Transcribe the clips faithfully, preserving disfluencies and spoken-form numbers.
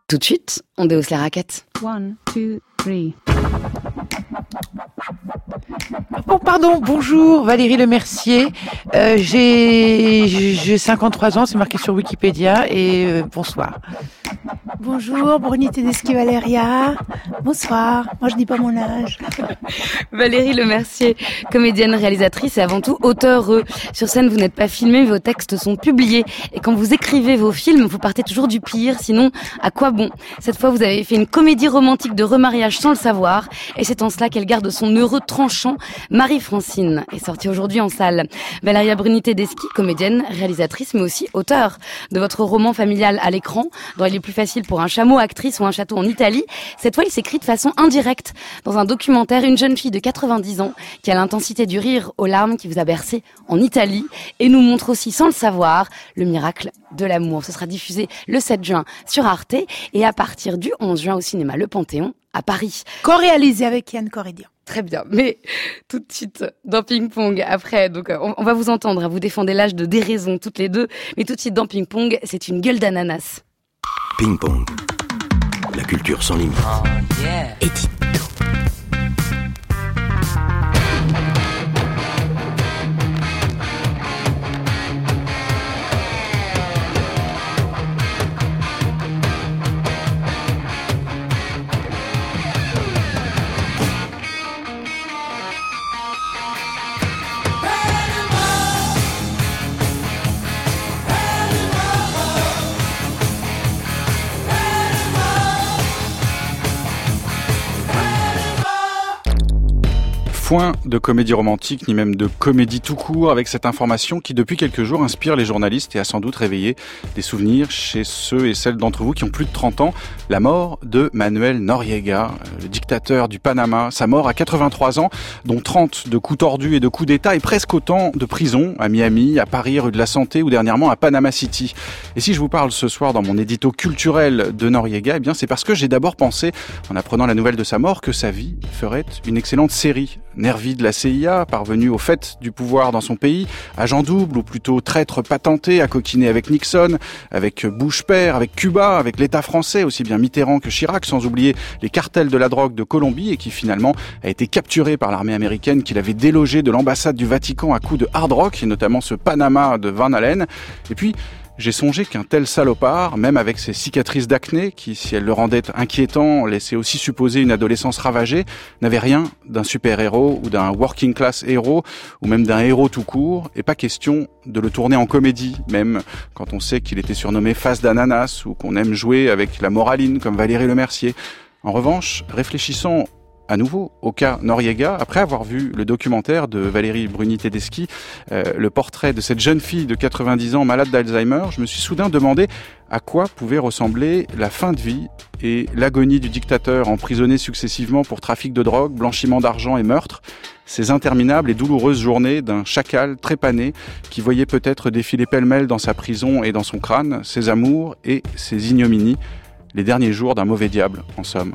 Tout de suite, on déhausse les raquettes. One, two, three. Oh pardon, bonjour Valérie Lemercier. Euh, j'ai, j'ai cinquante-trois ans, c'est marqué sur Wikipédia et euh, bonsoir. Bonjour, Bruni Tedeschi Valeria. Bonsoir. Moi, je dis pas mon âge. Valérie Lemercier, comédienne, réalisatrice et avant tout auteure. Sur scène, vous n'êtes pas filmée, vos textes sont publiés. Et quand vous écrivez vos films, vous partez toujours du pire. Sinon, à quoi bon? Cette fois, vous avez fait une comédie romantique de remariage sans le savoir. Et c'est en cela qu'elle garde son heureux tranchant. Marie-Francine est sortie aujourd'hui en salle. Valeria Bruni Tedeschi, comédienne, réalisatrice, mais aussi auteure de votre roman familial à l'écran, dont il est plus facile pour un chameau, actrice ou un château en Italie. Cette fois, il s'écrit de façon indirecte. Dans un documentaire, une jeune fille de quatre-vingt-dix ans qui a l'intensité du rire aux larmes qui vous a bercé en Italie et nous montre aussi, sans le savoir, le miracle de l'amour. Ce sera diffusé le sept juin sur Arte et à partir du onze juin au cinéma Le Panthéon à Paris. Co-réalisé avec Yann Corrédian. Très bien, mais tout de suite dans Ping Pong, après, donc on, on va vous entendre, vous défendez l'âge de déraison toutes les deux, mais tout de suite dans Ping Pong, c'est une gueule d'ananas. Ping Pong, la culture sans limite. Oh, yeah. Edith. Point de comédie romantique, ni même de comédie tout court, avec cette information qui, depuis quelques jours, inspire les journalistes et a sans doute réveillé des souvenirs chez ceux et celles d'entre vous qui ont plus de trente ans. La mort de Manuel Noriega, le dictateur du Panama. Sa mort à quatre-vingt-trois ans, dont trente de coups tordus et de coups d'État, et presque autant de prisons à Miami, à Paris, rue de la Santé ou dernièrement à Panama City. Et si je vous parle ce soir dans mon édito culturel de Noriega, eh bien c'est parce que j'ai d'abord pensé, en apprenant la nouvelle de sa mort, que sa vie ferait une excellente série. Nervi de la C I A, parvenu au fait du pouvoir dans son pays, agent double ou plutôt traître patenté, à coquiner avec Nixon, avec Bush père, avec Cuba, avec l'État français, aussi bien Mitterrand que Chirac, sans oublier les cartels de la drogue de Colombie et qui finalement a été capturé par l'armée américaine qui l'avait délogé de l'ambassade du Vatican à coups de hard rock, et notamment ce Panama de Van Allen. Et puis, j'ai songé qu'un tel salopard, même avec ses cicatrices d'acné, qui, si elles le rendaient inquiétant, laissaient aussi supposer une adolescence ravagée, n'avait rien d'un super-héros ou d'un working-class héros, ou même d'un héros tout court, et pas question de le tourner en comédie, même quand on sait qu'il était surnommé face d'ananas, ou qu'on aime jouer avec la moraline, comme Valérie Lemercier. En revanche, réfléchissons à nouveau au cas Noriega, après avoir vu le documentaire de Valérie Bruni Tedeschi, euh, le portrait de cette jeune fille de quatre-vingt-dix ans malade d'Alzheimer, je me suis soudain demandé à quoi pouvait ressembler la fin de vie et l'agonie du dictateur emprisonné successivement pour trafic de drogue, blanchiment d'argent et meurtre, ces interminables et douloureuses journées d'un chacal trépané qui voyait peut-être défiler pêle-mêle dans sa prison et dans son crâne ses amours et ses ignominies, les derniers jours d'un mauvais diable, en somme.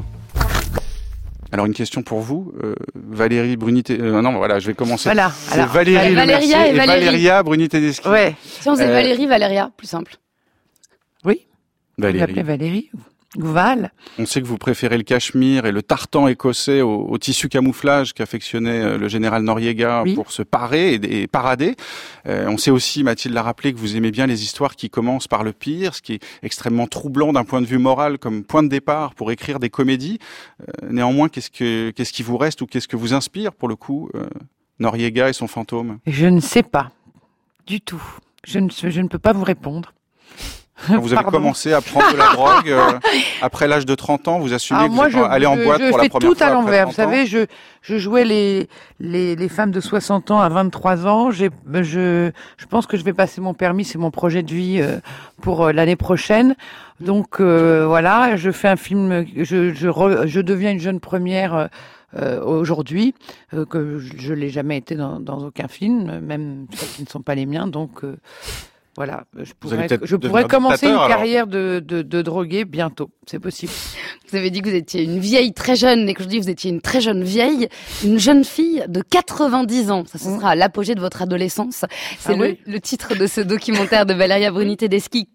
Alors une question pour vous, euh, Valérie Bruni Tedeschi. Euh, non, voilà, je vais commencer. Voilà. C'est Alors, Valérie Valéria Lemercier et et Valérie. Valéria Bruni Tedeschi. Ouais. Si on faisait Euh, Valérie, Valéria, plus simple. Oui. Vous Valérie. l'appelez Valérie ou Val. On sait que vous préférez le cachemire et le tartan écossais au, au tissu camouflage qu'affectionnait le général Noriega Oui. pour se parer et, et parader. Euh, on sait aussi, Mathilde l'a rappelé, que vous aimez bien les histoires qui commencent par le pire, ce qui est extrêmement troublant d'un point de vue moral comme point de départ pour écrire des comédies. Euh, néanmoins, qu'est-ce que qu'est-ce qui vous reste ou qu'est-ce que vous inspire pour le coup, euh, Noriega et son fantôme? Je ne sais pas du tout. Je ne, je ne peux pas vous répondre. Quand vous avez Pardon. commencé à prendre de la drogue euh, après l'âge de trente ans, vous assumez Alors que moi, vous êtes je, allé en je- boîte je pour la fais première tout fois à après l'envers. Vous trente ans. savez, je, je jouais les, les, les femmes de soixante ans à vingt-trois ans. J'ai, je, je pense que je vais passer mon permis, c'est mon projet de vie euh, pour euh, l'année prochaine. Donc euh, voilà, je fais un film, je, je, re- je deviens une jeune première euh, euh, aujourd'hui, euh, que je, je l'ai jamais été dans, dans aucun film, même ceux qui ne sont pas les miens. Donc euh, voilà, je allez pourrais, peut-être je pourrais devenir commencer une dictateur, alors. carrière de, de, de drogué bientôt. C'est possible. Vous avez dit que vous étiez une vieille très jeune, et que je dis que vous étiez une très jeune vieille, une jeune fille de quatre-vingt-dix ans. Ça, ce sera à l'apogée de votre adolescence. C'est Ah le, oui le titre de ce documentaire de Valeria Bruni Tedeschi.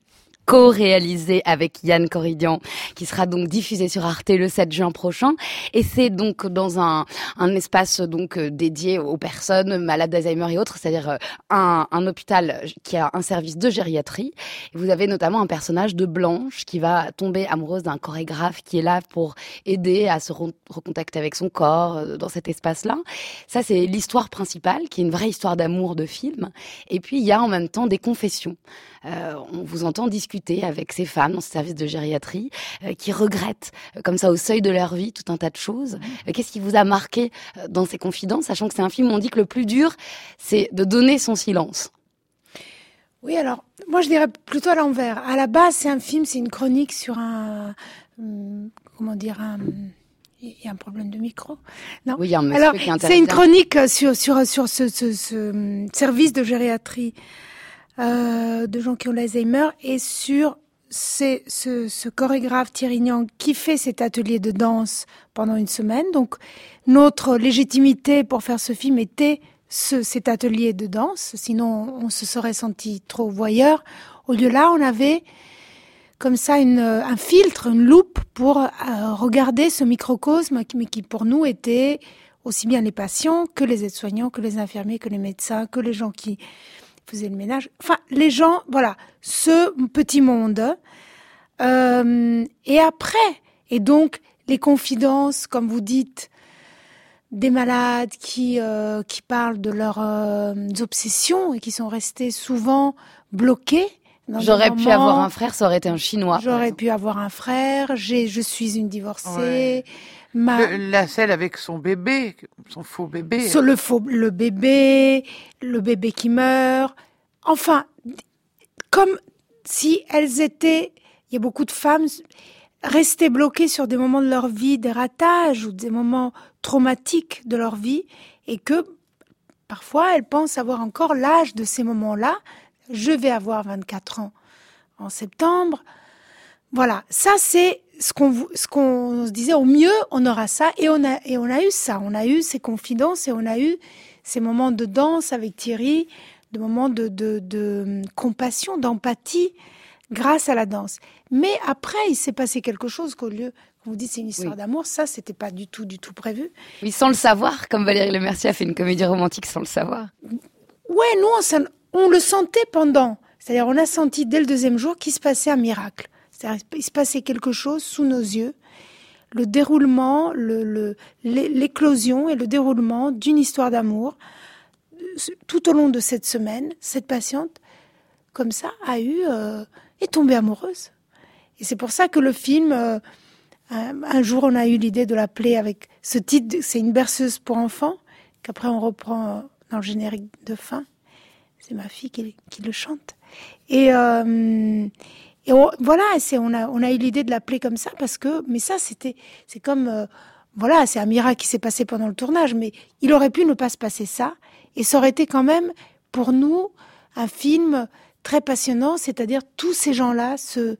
co-réalisé avec Yann Corridian, qui sera donc diffusé sur Arte le sept juin prochain. Et c'est donc dans un, un espace donc dédié aux personnes malades d'Alzheimer et autres, c'est-à-dire un, un hôpital qui a un service de gériatrie. Et vous avez notamment un personnage de Blanche qui va tomber amoureuse d'un chorégraphe qui est là pour aider à se re- recontacter avec son corps dans cet espace-là. Ça, c'est l'histoire principale, qui est une vraie histoire d'amour de film. Et puis, il y a en même temps des confessions. Euh, on vous entend discuter avec ces femmes dans ce service de gériatrie euh, qui regrettent, euh, comme ça, au seuil de leur vie, tout un tas de choses. Euh, qu'est-ce qui vous a marqué euh, dans ces confidences, sachant que c'est un film où on dit que le plus dur, c'est de donner son silence? Oui, alors, moi je dirais plutôt à l'envers. À la base, c'est un film, c'est une chronique sur un... Hum, comment dire un... Il y a un problème de micro. Non. Oui, il y a un monsieur alors, qui intervient. c'est une chronique sur, sur, sur ce, ce, ce service de gériatrie euh, de gens qui ont l'Alzheimer et sur ces, ce, ce chorégraphe Thierry Niang qui fait cet atelier de danse pendant une semaine. Donc, notre légitimité pour faire ce film était ce, cet atelier de danse. Sinon, on se serait senti trop voyeur. Au lieu là, on avait comme ça une, un filtre, une loupe pour euh, regarder ce microcosme, mais qui pour nous était aussi bien les patients que les aides-soignants, que les infirmiers, que les médecins, que les gens qui faisaient le ménage. Enfin, les gens, voilà, ce petit monde. Euh, et après, et donc les confidences, comme vous dites, des malades qui euh, qui parlent de leurs euh, obsessions et qui sont restés souvent bloqués. J'aurais pu avoir un frère, ça aurait été un Chinois. J'aurais pu avoir un frère. J'ai, je suis une divorcée. Ouais. Ma... Le, la celle avec son bébé, son faux bébé. Sur le faux, le bébé, le bébé qui meurt. Enfin, comme si elles étaient, il y a beaucoup de femmes restées bloquées sur des moments de leur vie, des ratages ou des moments traumatiques de leur vie, et que parfois elles pensent avoir encore l'âge de ces moments-là. Je vais avoir vingt-quatre ans en septembre. Voilà, ça c'est ce qu'on ce qu'on se disait. Au mieux, on aura ça, et on a et on a eu ça. On a eu ces confidences et on a eu ces moments de danse avec Thierry, des moments de de, de compassion, d'empathie grâce à la danse. Mais après, il s'est passé quelque chose qu'au lieu, quand vous dites c'est une histoire oui. d'amour, ça c'était pas du tout du tout prévu. Oui, sans le savoir, comme Valérie Lemercier a fait une comédie romantique sans le savoir. Ouais, nous on s'en On le sentait pendant, c'est-à-dire on a senti dès le deuxième jour qu'il se passait un miracle. C'est-à-dire il se passait quelque chose sous nos yeux, le déroulement, le, le, l'éclosion et le déroulement d'une histoire d'amour. Tout au long de cette semaine, cette patiente, comme ça, a eu, euh, est tombée amoureuse. Et c'est pour ça que le film, euh, un, un jour on a eu l'idée de l'appeler avec ce titre, c'est une berceuse pour enfants, qu'après on reprend dans le générique de fin. C'est ma fille qui, qui le chante. Et, euh, et on, voilà, c'est, on, a, on a eu l'idée de l'appeler comme ça parce que, mais ça, c'était, c'est comme, euh, voilà, c'est un miracle qui s'est passé pendant le tournage, mais il aurait pu ne pas se passer ça. Et ça aurait été quand même, pour nous, un film très passionnant, c'est-à-dire tous ces gens-là, ce,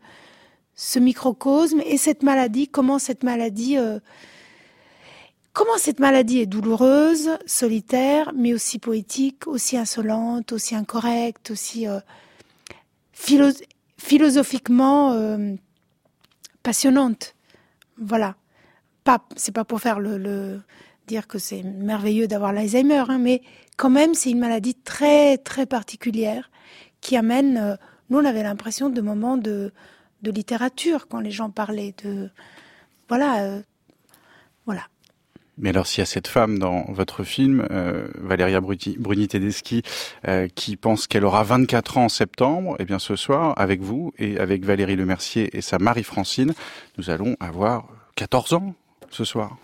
ce microcosme et cette maladie, comment cette maladie, euh, Comment cette maladie est douloureuse, solitaire, mais aussi poétique, aussi insolente, aussi incorrecte, aussi euh, philo- philosophiquement euh, passionnante. Voilà. Pas, c'est pas pour faire le, le dire que c'est merveilleux d'avoir l'Alzheimer, hein, mais quand même c'est une maladie très très particulière qui amène. Euh, nous on avait l'impression de moments de de littérature quand les gens parlaient de voilà euh, voilà. Mais alors, s'il y a cette femme dans votre film, euh, Valéria Bruni-Tedeschi, euh, qui pense qu'elle aura vingt-quatre ans en septembre, eh bien, ce soir, avec vous et avec Valérie Lemercier et sa Marie-Francine, nous allons avoir quatorze ans ce soir.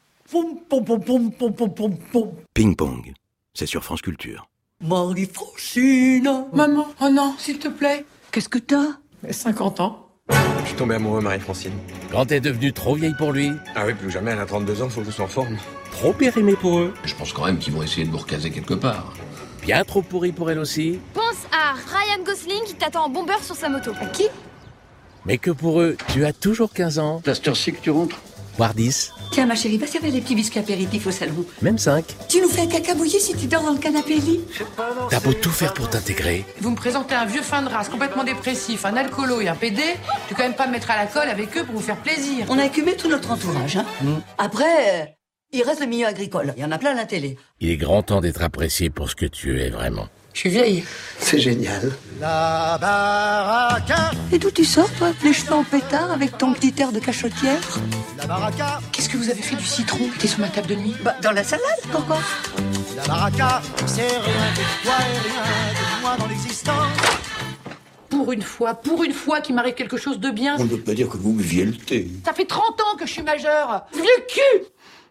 Ping Pong, c'est sur France Culture. Marie-Francine. Maman, oh non, s'il te plaît. Qu'est-ce que t'as? cinquante ans. Je suis tombé amoureux, Marie-Francine. Quand t'es devenue trop vieille pour lui. Ah oui, plus jamais, elle a trente-deux ans, faut que je sois en forme. Trop périmée pour eux. Je pense quand même qu'ils vont essayer de vous recaser quelque part. Bien trop pourri pour elle aussi. Pense à Ryan Gosling qui t'attend en bomber sur sa moto. À qui? Mais que pour eux, tu as toujours quinze ans. C'est à cette heure-ci que tu rentres? voire dix. Tiens, ma chérie, va servir les petits biscuits apéritifs au salon. Même cinq. Tu nous fais un caca mouillé si tu dors dans le canapé lit. T'as beau tout faire pour t'intégrer. Vous me présentez un vieux fin de race complètement dépressif, un alcoolo et un pédé. Tu peux quand même pas me mettre à la colle avec eux pour vous faire plaisir. On a écumé tout notre entourage, hein. Mmh. Après, euh, il reste le milieu agricole. Il y en a plein à la télé. Il est grand temps d'être apprécié pour ce que tu es vraiment. Je suis vieille. C'est génial. La baraka. Et d'où tu sors, toi, les cheveux en pétard avec ton petit air de cachotière? La baraka. Qu'est-ce que vous avez fait du citron qui était sur ma table de nuit? Bah, dans la salade, Coco. La baraka, c'est rien de toi et rien de moi dans l'existence. Pour une fois, pour une fois qu'il m'arrive quelque chose de bien. On ne peut pas dire que vous buviez le thé. Ça fait trente ans que je suis majeure. Vieux cul!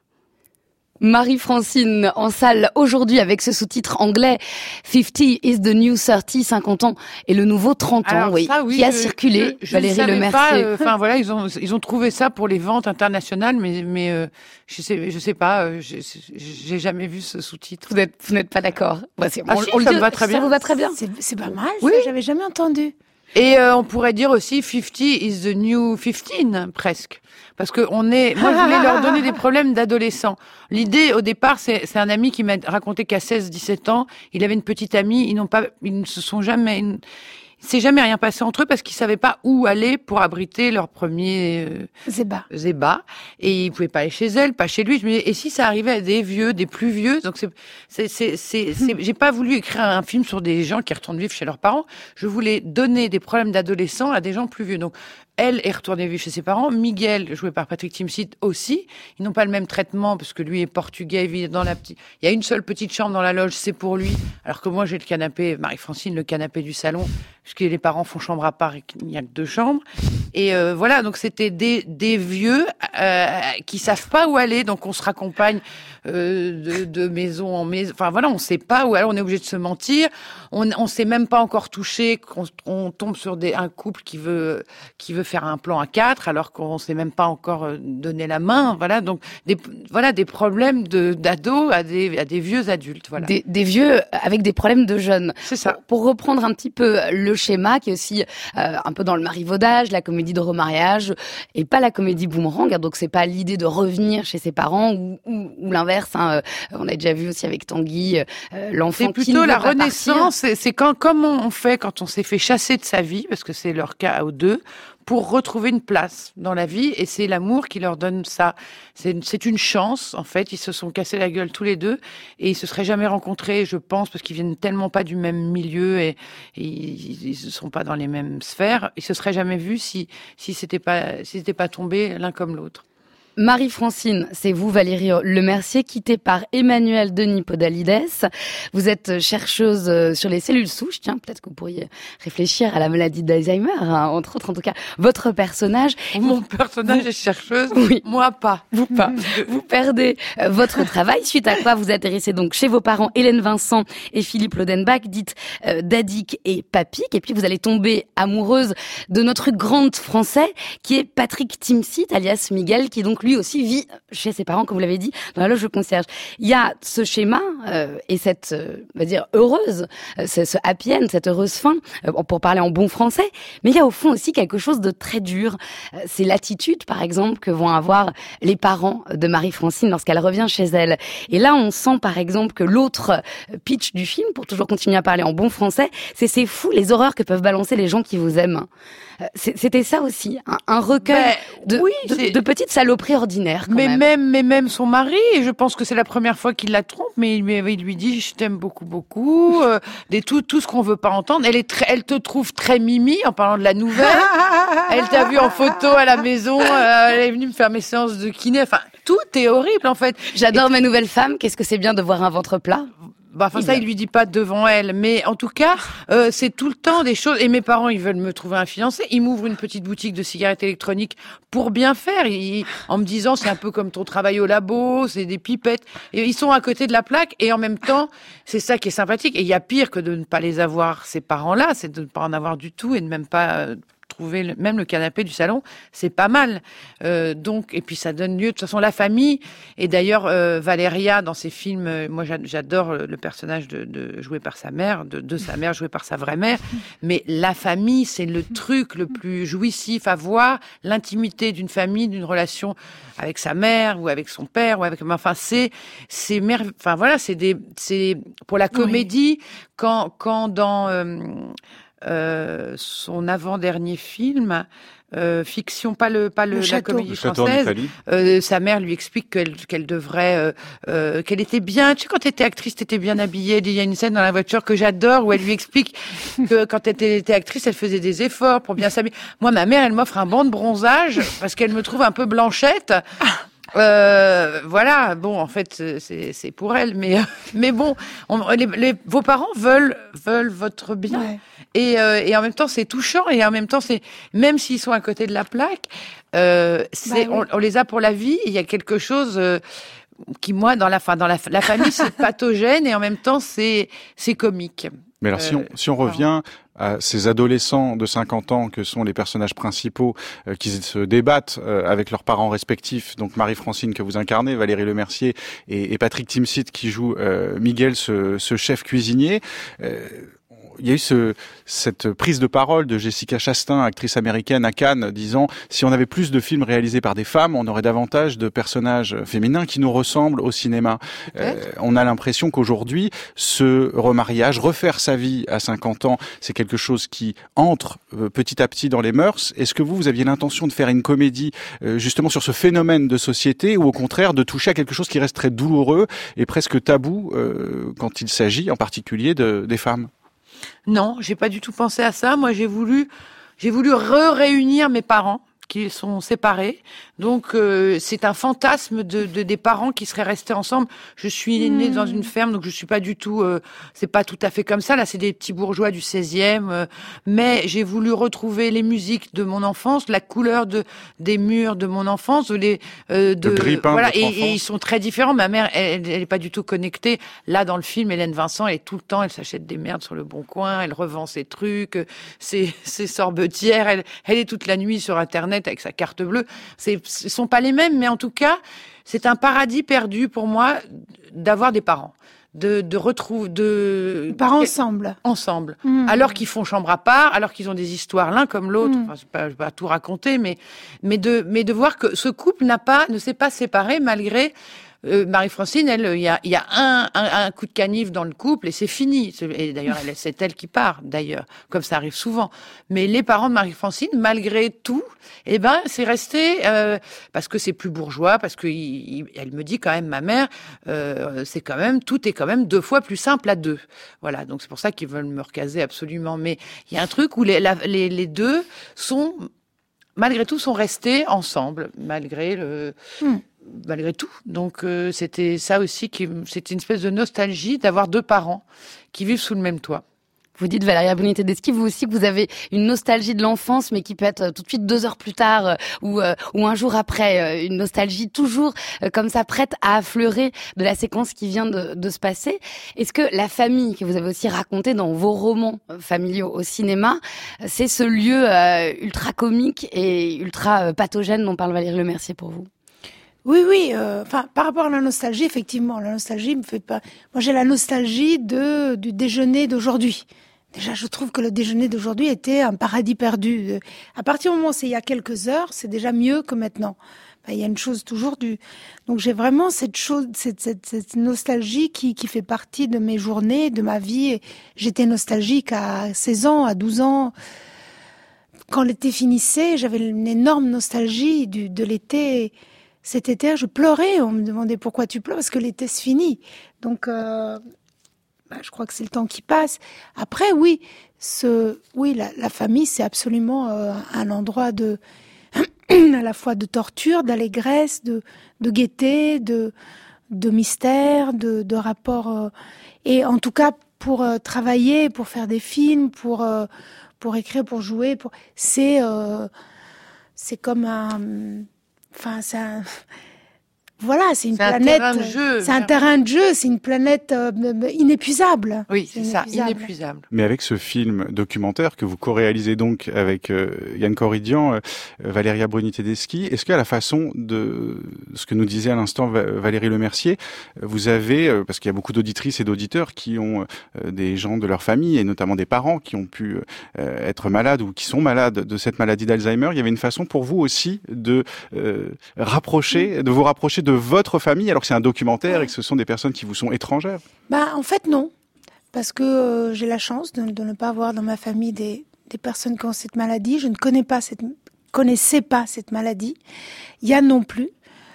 Marie-Francine en salle aujourd'hui avec ce sous-titre anglais cinquante is the new thirty, cinquante ans et le nouveau trente ans. Alors, oui, ça, oui, qui a je, circulé. Je, je Valérie savais Lemercier. pas. Enfin euh, voilà, ils ont ils ont trouvé ça pour les ventes internationales, mais mais euh, je sais je sais pas. Euh, j'ai, j'ai jamais vu ce sous-titre. Vous n'êtes vous n'êtes pas d'accord? Bah, c'est, ah, on, si, on ça le me va très bien. Ça vous va très bien. C'est, c'est pas mal. Oui, ça, j'avais jamais entendu. Et euh, on pourrait dire aussi cinquante is the new quinze, presque. Parce que on est, moi je voulais leur donner des problèmes d'adolescents. L'idée au départ, c'est, c'est un ami qui m'a raconté qu'à seize dix-sept ans, il avait une petite amie, ils n'ont pas, ils ne se sont jamais, il s'est jamais rien passé entre eux parce qu'ils savaient pas où aller pour abriter leur premier euh, Zéba. Zéba. Et ils pouvaient pas aller chez elle, pas chez lui. Je me disais, et si ça arrivait à des vieux, des plus vieux? Donc c'est, c'est, c'est, c'est, c'est j'ai pas voulu écrire un film sur des gens qui retournent vivre chez leurs parents. Je voulais donner des problèmes d'adolescents à des gens plus vieux. Donc, elle est retournée vivre chez ses parents. Miguel, joué par Patrick Timsit, aussi. Ils n'ont pas le même traitement parce que lui est portugais, il vit dans la petite, il y a une seule petite chambre dans la loge, c'est pour lui. Alors que moi, j'ai le canapé, Marie-Francine, le canapé du salon, puisque les parents font chambre à part et qu'il n'y a que deux chambres. Et euh, voilà, donc c'était des, des vieux euh, qui savent pas où aller, donc on se raccompagne euh, de, de maison en maison. Enfin voilà, on sait pas où aller, on est obligé de se mentir. On, on s'est même pas encore touché, qu'on on tombe sur des, un couple qui veut qui veut faire un plan à quatre, alors qu'on s'est même pas encore donné la main. Voilà, donc des voilà des problèmes de d'ados à des à des vieux adultes. Voilà, des, des vieux avec des problèmes de jeunes. C'est ça. Pour, pour reprendre un petit peu le schéma, qui est aussi euh, un peu dans le marivaudage, la comédie de remariage, et pas la comédie boomerang. Hein, donc c'est pas l'idée de revenir chez ses parents ou, ou, ou l'inverse. Hein, euh, on a déjà vu aussi avec Tanguy, euh, l'enfant c'est qui ne plutôt veut la pas renaissance. C'est, c'est quand comme on fait quand on s'est fait chasser de sa vie, parce que c'est leur cas aux deux, pour retrouver une place dans la vie, et c'est l'amour qui leur donne ça. C'est une, c'est une chance, en fait. Ils se sont cassés la gueule tous les deux, et ils se seraient jamais rencontrés, je pense, parce qu'ils viennent tellement pas du même milieu, et, et ils, ils ne sont pas dans les mêmes sphères. Ils se seraient jamais vus si, si c'était pas, si c'était pas tombés l'un comme l'autre. Marie-Francine, c'est vous, Valérie Lemercier, quittée par Emmanuel Denis Podalides. Vous êtes chercheuse sur les cellules souches. Tiens, peut-être que vous pourriez réfléchir à la maladie d'Alzheimer, hein, entre autres. En tout cas, votre personnage... Mon personnage vous... est chercheuse, oui. Moi pas. Vous pas. Vous perdez euh, votre travail, suite à quoi vous atterrissez donc chez vos parents, Hélène Vincent et Philippe Lodenbach, dites euh, Dadik et Papik. Et puis vous allez tomber amoureuse de notre grand français, qui est Patrick Timsit, alias Miguel, qui donc lui aussi vit chez ses parents, comme vous l'avez dit, dans la loge de concierge. Il y a ce schéma euh, et cette, euh, on va dire, heureuse, euh, ce, ce happy end, cette heureuse fin, euh, pour parler en bon français, mais il y a au fond aussi quelque chose de très dur. Euh, c'est l'attitude, par exemple, que vont avoir les parents de Marie-Francine lorsqu'elle revient chez elle. Et là, on sent, par exemple, que l'autre pitch du film, pour toujours continuer à parler en bon français, c'est c'est fou les horreurs que peuvent balancer les gens qui vous aiment. Euh, c'était ça aussi, un, un recueil ben, de, oui, de, de petites saloperies ordinaire. Quand mais même. même, mais même son mari, et je pense que c'est la première fois qu'il la trompe, mais il, il lui dit je t'aime beaucoup, beaucoup, euh, des tout, tout ce qu'on veut pas entendre. Elle est très, elle te trouve très mimi en parlant de la nouvelle. Elle t'a vu en photo à la maison. Euh, elle est venue me faire mes séances de kiné. Enfin, tout est horrible en fait. J'adore et mes nouvelles femmes. Qu'est-ce que c'est bien de voir un ventre plat. Bah, enfin, ça, il lui dit pas devant elle. Mais en tout cas, euh, c'est tout le temps des choses. Et mes parents, ils veulent me trouver un fiancé. Ils m'ouvrent une petite boutique de cigarettes électroniques pour bien faire. Ils, en me disant, c'est un peu comme ton travail au labo, c'est des pipettes. Et ils sont à côté de la plaque. Et en même temps, c'est ça qui est sympathique. Et il y a pire que de ne pas les avoir, ces parents-là. C'est de ne pas en avoir du tout et de même pas euh, retrouver le, même le canapé du salon, c'est pas mal. Euh, donc, et puis ça donne lieu, de toute façon, la famille. Et d'ailleurs, euh, Valéria, dans ses films, euh, moi j'adore le personnage de, de joué par sa mère, de, de sa mère joué par sa vraie mère. Mais la famille, c'est le truc le plus jouissif à voir, l'intimité d'une famille, d'une relation avec sa mère ou avec son père ou avec, enfin c'est, c'est merveilleux. Enfin voilà, c'est des, c'est pour la comédie. Oui. Quand, quand dans euh, euh, son avant-dernier film, euh, fiction, pas le, pas le, le la comédie le française, euh, sa mère lui explique qu'elle, qu'elle devrait, euh, euh, qu'elle était bien. Tu sais, quand t'étais actrice, t'étais bien habillée. Il y a une scène dans la voiture que j'adore où elle lui explique que quand elle était, était actrice, elle faisait des efforts pour bien s'habiller. Moi, ma mère, elle m'offre un banc de bronzage parce qu'elle me trouve un peu blanchette. Euh, voilà, bon, en fait, c'est, c'est pour elle, mais, mais bon, on, les, les, vos parents veulent, veulent votre bien. Ouais. Et, euh, et en même temps, c'est touchant, et en même temps, c'est, même s'ils sont à côté de la plaque, euh, c'est, bah, oui. on, on les a pour la vie, il y a quelque chose, euh, qui, moi, dans la, fin, dans la, la famille, c'est pathogène, et en même temps, c'est, c'est comique. Mais alors, euh, si on, si on revient à ces adolescents de cinquante ans que sont les personnages principaux euh, qui se débattent euh, avec leurs parents respectifs, donc Marie-Francine que vous incarnez, Valérie Lemercier et, et Patrick Timsit qui joue euh, Miguel, ce, ce chef cuisinier. Euh, Il y a eu ce, cette prise de parole de Jessica Chastain, actrice américaine à Cannes, disant « Si on avait plus de films réalisés par des femmes, on aurait davantage de personnages féminins qui nous ressemblent au cinéma. Euh, » On a l'impression qu'aujourd'hui, ce remariage, refaire sa vie à cinquante ans, c'est quelque chose qui entre euh, petit à petit dans les mœurs. Est-ce que vous, vous aviez l'intention de faire une comédie euh, justement sur ce phénomène de société ou au contraire de toucher à quelque chose qui reste très douloureux et presque tabou euh, quand il s'agit en particulier de, des femmes ? Non, j'ai pas du tout pensé à ça. Moi, j'ai voulu, j'ai voulu re-réunir mes parents qui sont séparés. Donc, euh, c'est un fantasme de, de des parents qui seraient restés ensemble. Je suis mmh. née dans une ferme, donc je suis pas du tout. Euh, c'est pas tout à fait comme ça. Là, c'est des petits bourgeois du seizième. Euh, mais j'ai voulu retrouver les musiques de mon enfance, la couleur de des murs de mon enfance, les euh, de, de voilà. Et, et ils sont très différents. Ma mère, elle, elle est pas du tout connectée. Là, dans le film, Hélène Vincent, elle est tout le temps. Elle s'achète des merdes sur le Bon Coin. Elle revend ses trucs, ses ses sorbetières. Elle, elle est toute la nuit sur Internet avec sa carte bleue. C'est, ce sont pas les mêmes, mais en tout cas, c'est un paradis perdu pour moi d'avoir des parents. De, de retrouver, de... Parents ensemble. Ensemble. Mmh. Alors qu'ils font chambre à part, alors qu'ils ont des histoires l'un comme l'autre. Mmh. Enfin, je vais pas, je vais pas tout raconter, mais, mais de, mais de voir que ce couple n'a pas, ne s'est pas séparé malgré, Euh, Marie-Francine, elle, il y a, y a un, un, un coup de canif dans le couple et c'est fini. Et d'ailleurs, elle, c'est elle qui part, d'ailleurs, comme ça arrive souvent. Mais les parents de Marie-Francine, malgré tout, eh ben, c'est resté euh, parce que c'est plus bourgeois, parce que il, il, elle me dit quand même, ma mère, euh, c'est quand même tout est quand même deux fois plus simple à deux. Voilà, donc c'est pour ça qu'ils veulent me recaser absolument. Mais il y a un truc où les, la, les, les deux sont, malgré tout, sont restés ensemble, malgré le. Mmh. malgré tout. Donc euh, c'était ça aussi, qui, c'était une espèce de nostalgie d'avoir deux parents qui vivent sous le même toit. Vous dites, Valéria Bonnie-Tedeschi, vous aussi, que vous avez une nostalgie de l'enfance, mais qui peut être tout de suite deux heures plus tard euh, ou, euh, ou un jour après. Euh, une nostalgie toujours euh, comme ça, prête à affleurer de la séquence qui vient de, de se passer. Est-ce que la famille que vous avez aussi racontée dans vos romans familiaux au cinéma, c'est ce lieu euh, ultra comique et ultra euh, pathogène dont parle Valérie Lemercier pour vous ? Oui, oui. Enfin, euh, par rapport à la nostalgie, effectivement, la nostalgie me fait pas. Moi, j'ai la nostalgie de du déjeuner d'aujourd'hui. Déjà, je trouve que le déjeuner d'aujourd'hui était un paradis perdu. À partir du moment où c'est il y a quelques heures, c'est déjà mieux que maintenant. Enfin, il y a une chose toujours du. Donc, j'ai vraiment cette chose, cette cette, cette nostalgie qui qui fait partie de mes journées, de ma vie. Et j'étais nostalgique à seize ans, à douze ans. Quand l'été finissait, j'avais une énorme nostalgie du de l'été. Cet été, je pleurais. On me demandait pourquoi tu pleures, parce que l'été se finit. Donc, euh, bah, je crois que c'est le temps qui passe. Après, oui, ce, oui, la, la famille, c'est absolument euh, un endroit de, à la fois de torture, d'allégresse, de, de gaieté, de, de mystère, de, de rapport. Euh, et en tout cas, pour euh, travailler, pour faire des films, pour euh, pour écrire, pour jouer, pour, c'est euh, c'est comme un Enfin, c'est un... voilà, c'est une c'est planète. Un terrain de jeu, c'est un terrain de jeu. C'est une planète euh, inépuisable. Oui, c'est, c'est ça, inépuisable. inépuisable. Mais avec ce film documentaire que vous co-réalisez donc avec euh, Yann Corridian, euh, Valéria Bruni-Tedeschi, est-ce qu'à la façon de ce que nous disait à l'instant Valérie Lemercier, vous avez, euh, parce qu'il y a beaucoup d'auditrices et d'auditeurs qui ont euh, des gens de leur famille et notamment des parents qui ont pu euh, être malades ou qui sont malades de cette maladie d'Alzheimer, il y avait une façon pour vous aussi de euh, rapprocher, de vous rapprocher de votre famille, alors que c'est un documentaire et que ce sont des personnes qui vous sont étrangères. Bah, en fait, non. Parce que euh, j'ai la chance de, de ne pas avoir dans ma famille des, des personnes qui ont cette maladie. Je ne connais pas cette, connaissais pas cette maladie. Yann non plus.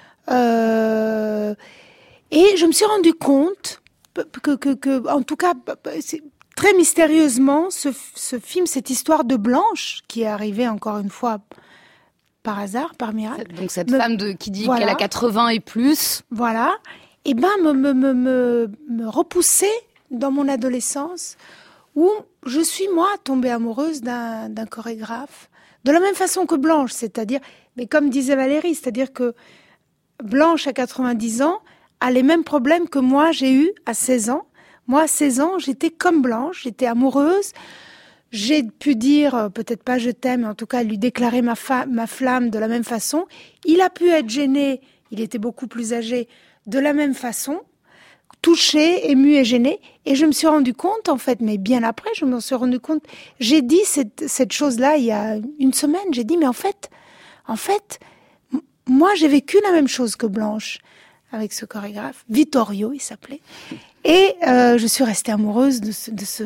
Euh, et je me suis rendu compte que, que, que en tout cas, c'est, très mystérieusement, ce, ce film, cette histoire de Blanche, qui est arrivée encore une fois par hasard, par miracle. Donc cette me, femme de, qui dit voilà, qu'elle a quatre-vingts et plus. Voilà. Et ben me, me, me, me, me repousser dans mon adolescence où je suis, moi, tombée amoureuse d'un, d'un chorégraphe. De la même façon que Blanche, c'est-à-dire, mais comme disait Valérie, c'est-à-dire que Blanche, à quatre-vingt-dix ans, a les mêmes problèmes que moi, j'ai eu à seize ans. Moi, à seize ans, j'étais comme Blanche, j'étais amoureuse. J'ai pu dire, peut-être pas je t'aime, mais en tout cas lui déclarer ma, fa- ma flamme de la même façon. Il a pu être gêné, il était beaucoup plus âgé, de la même façon, touché, ému et gêné. Et je me suis rendu compte, en fait, mais bien après, je me suis rendu compte, j'ai dit cette, cette chose-là il y a une semaine, j'ai dit, mais en fait, en fait, m- moi j'ai vécu la même chose que Blanche, avec ce chorégraphe, Vittorio il s'appelait. Et euh, je suis restée amoureuse de ce... De ce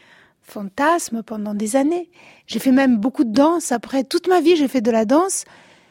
fantasme pendant des années. J'ai fait même beaucoup de danse. Après, toute ma vie, j'ai fait de la danse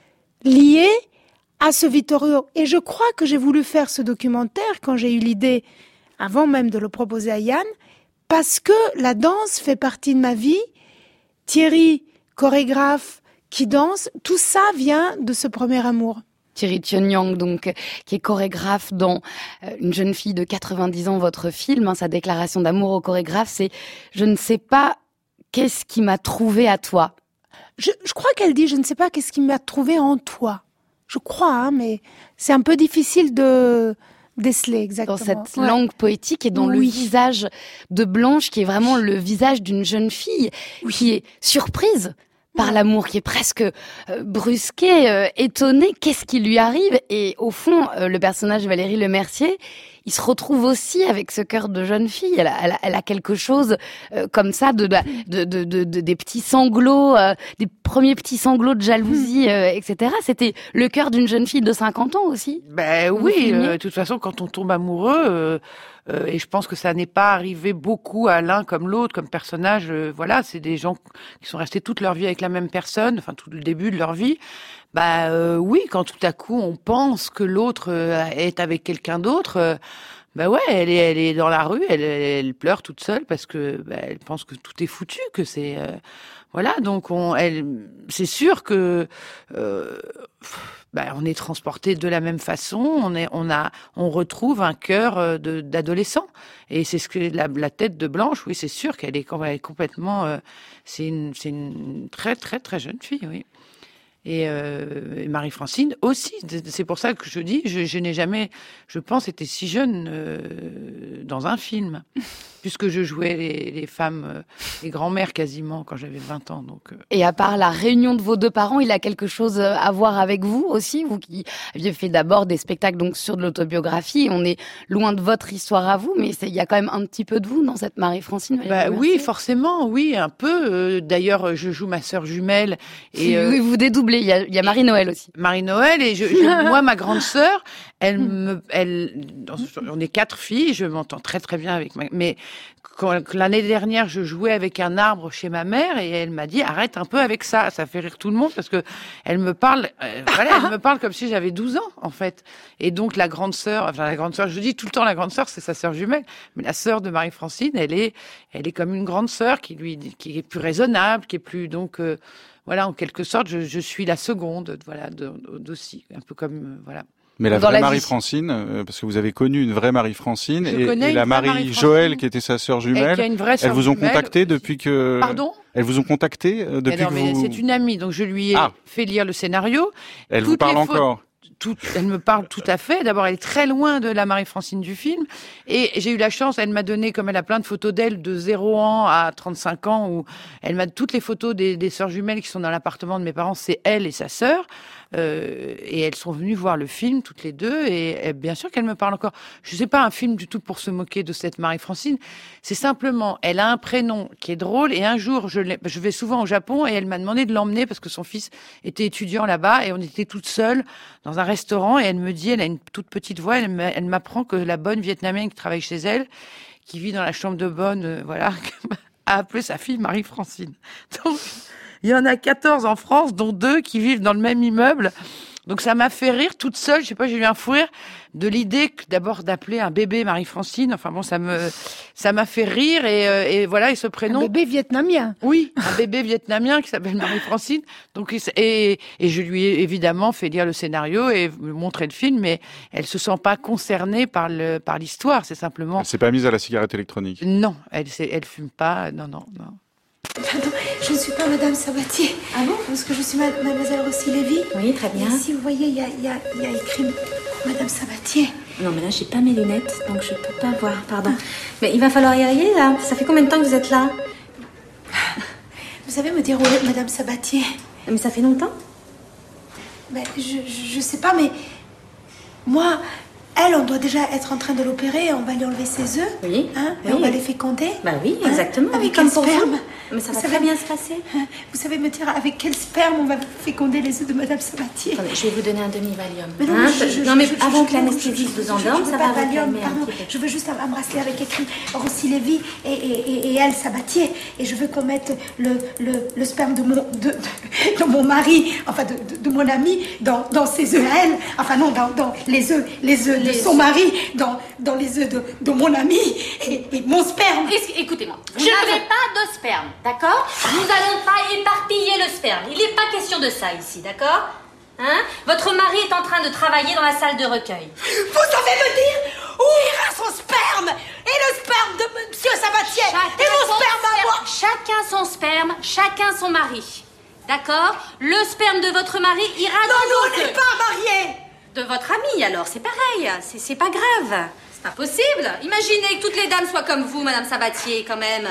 liée à ce Vittorio. Et je crois que j'ai voulu faire ce documentaire quand j'ai eu l'idée, avant même de le proposer à Yann, parce que la danse fait partie de ma vie. Thierry, chorégraphe, qui danse, tout ça vient de ce premier amour. Thierry Tcheon-Yang, donc, qui est chorégraphe dans euh, Une jeune fille de quatre-vingt-dix ans, votre film, hein, sa déclaration d'amour au chorégraphe, c'est « Je ne sais pas qu'est-ce qui m'a trouvé à toi ». Je, je crois qu'elle dit « Je ne sais pas qu'est-ce qui m'a trouvé en toi ». Je crois, hein, mais c'est un peu difficile de déceler exactement. Dans cette ouais. langue poétique et dans oui. le visage de Blanche, qui est vraiment le visage d'une jeune fille, oui. qui est surprise par l'amour, qui est presque euh, brusqué, euh, étonné, qu'est-ce qui lui arrive? Et au fond, euh, le personnage de Valérie Lemercier, il se retrouve aussi avec ce cœur de jeune fille. Elle a, elle a, elle a quelque chose euh, comme ça, de, de, de, de, de, de des petits sanglots, euh, des premiers petits sanglots de jalousie, euh, et cetera. C'était le cœur d'une jeune fille de cinquante ans aussi. Ben oui, euh, de toute façon, quand on tombe amoureux, euh, euh, et je pense que ça n'est pas arrivé beaucoup à l'un comme l'autre, comme personnage. Euh, voilà, c'est des gens qui sont restés toute leur vie avec la même personne, enfin tout le début de leur vie. Bah euh, oui, quand tout à coup on pense que l'autre euh, est avec quelqu'un d'autre, euh, bah ouais, elle est, elle est dans la rue, elle, elle pleure toute seule parce que bah, elle pense que tout est foutu, que c'est euh, voilà. Donc on, elle, c'est sûr que euh, bah, on est transporté de la même façon. On est, on a, on retrouve un cœur de, d'adolescent. Et c'est ce que la, la tête de Blanche. Oui, c'est sûr qu'elle est, elle est complètement. Euh, c'est une, c'est une très très très jeune fille. Oui. Et, euh, et Marie-Francine aussi. C'est pour ça que je dis, je, je n'ai jamais, je pense, été si jeune euh, dans un film, puisque je jouais les, les femmes, euh, les grand-mères quasiment quand j'avais vingt ans. Donc. Euh... Et à part la réunion de vos deux parents, il a quelque chose à voir avec vous aussi, vous qui aviez fait d'abord des spectacles donc sur de l'autobiographie. On est loin de votre histoire à vous, mais il y a quand même un petit peu de vous dans cette Marie-Francine. Bah oui, forcément, oui, un peu. Euh, d'ailleurs, je joue ma sœur jumelle. Et euh... oui, vous dédoublez. Il y a, il y a Marie-Noël aussi. Marie-Noël et je, je, moi, ma grande sœur, elle me, elle, on est quatre filles, je m'entends très très bien avec ma, mais quand, l'année dernière, je jouais avec un arbre chez ma mère et elle m'a dit arrête un peu avec ça, ça fait rire tout le monde parce que elle me parle, euh, voilà, elle me parle comme si j'avais douze ans en fait. Et donc la grande sœur, enfin la grande sœur, je dis tout le temps la grande sœur, c'est sa sœur jumelle, mais la sœur de Marie-Francine, elle est, elle est comme une grande sœur qui lui, qui est plus raisonnable, qui est plus donc. Euh, Voilà, en quelque sorte, je, je suis la seconde, voilà, d'aussi, un peu comme, euh, voilà. Mais la vraie Marie-Francine, euh, parce que vous avez connu une vraie Marie-Francine et, et la Marie-Joëlle qui était sa sœur jumelle, qui a une vraie sœur elles vous ont jumelle. contacté depuis que... Pardon ? Elles vous ont contacté euh, depuis mais non, que mais vous... c'est une amie, donc je lui ai ah. fait lire le scénario. Elle Toutes vous parle les encore ? tout, elle me parle tout à fait. D'abord, elle est très loin de la Marie-Francine du film. Et j'ai eu la chance, elle m'a donné, comme elle a plein de photos d'elle, de zéro ans à trente-cinq ans, où elle m'a toutes les photos des, des sœurs jumelles qui sont dans l'appartement de mes parents, c'est elle et sa sœur. Euh, et elles sont venues voir le film, toutes les deux, et, et bien sûr qu'elle me parle encore. Je sais pas un film du tout pour se moquer de cette Marie-Francine. C'est simplement, elle a un prénom qui est drôle, et un jour, je, je vais souvent au Japon, et elle m'a demandé de l'emmener parce que son fils était étudiant là-bas, et on était toutes seules dans un restaurant, et elle me dit, elle a une toute petite voix, elle, elle m'apprend que la bonne Vietnamienne qui travaille chez elle, qui vit dans la chambre de bonne, euh, voilà, a appelé sa fille Marie-Francine. Donc, il y en a quatorze en France, dont deux qui vivent dans le même immeuble. Donc ça m'a fait rire toute seule, je sais pas, j'ai eu un fou rire de l'idée que d'abord d'appeler un bébé Marie-Francine. Enfin bon, ça me ça m'a fait rire et, euh, et voilà, et ce prénom. Un bébé vietnamien. Oui, un bébé vietnamien qui s'appelle Marie-Francine. Donc et et je lui ai évidemment fait lire le scénario et montrer le film, mais elle se sent pas concernée par le par l'histoire, c'est simplement. Elle s'est pas mise à la cigarette électronique. Non, elle elle fume pas, non non non. Pardon, je ne suis pas Madame Sabatier. Ah bon? Parce que je suis ma- Mademoiselle Rossi-Lévy. Oui, très bien. Et ici, vous voyez, il y a, y, a, y a écrit Madame Sabatier. Non, mais là, j'ai pas mes lunettes, donc je peux pas voir, pardon. Mais il va falloir y aller, là. Ça fait combien de temps que vous êtes là? Vous savez me dire où est Madame Sabatier? Mais ça fait longtemps? Ben, je, je, je sais pas, mais... Moi... Elle, on doit déjà être en train de l'opérer, on va lui enlever ses œufs, oui, hein, oui. et on va les féconder. Bah oui, exactement. Hein, avec comme quel pour sperme? vous. Mais ça vous va savez, très bien se passer. Vous savez me dire avec quel sperme on va féconder les œufs de Madame Sabatier? Attendez, je vais vous donner un demi-valium. Mais non, hein, je, je, non mais je, avant je, que l'anesthésie vous endorme, ça va vous calmer un petit peu. Je veux juste un, un bracelet avec écrit Rossi-Lévy et, et, et, et elle Sabatier. Et je veux qu'on mette le, le, le sperme de mon, de, de, de mon mari, enfin de, de, de mon ami, dans, dans ses œufs à elle. Enfin non, dans, dans les œufs, les œufs de son mari. Dans, dans les œufs de, de mon ami et, et mon sperme. Écoutez-moi, vous n'avez pas de sperme, d'accord? Nous n'allons pas éparpiller le sperme. Il n'est pas question de ça ici, d'accord? Hein? Votre mari est en train de travailler dans la salle de recueil. Vous savez me dire où ira son sperme? Et le sperme de Monsieur Sabatier? Chacun et mon son sperme à moi? Chacun son sperme, chacun son mari. D'accord? Le sperme de votre mari ira non, dans Non, vos nous, on n'est œufs. pas mariés. De votre ami, alors, c'est pareil. C'est, c'est pas grave. C'est pas possible. Imaginez que toutes les dames soient comme vous, Madame Sabatier, quand même.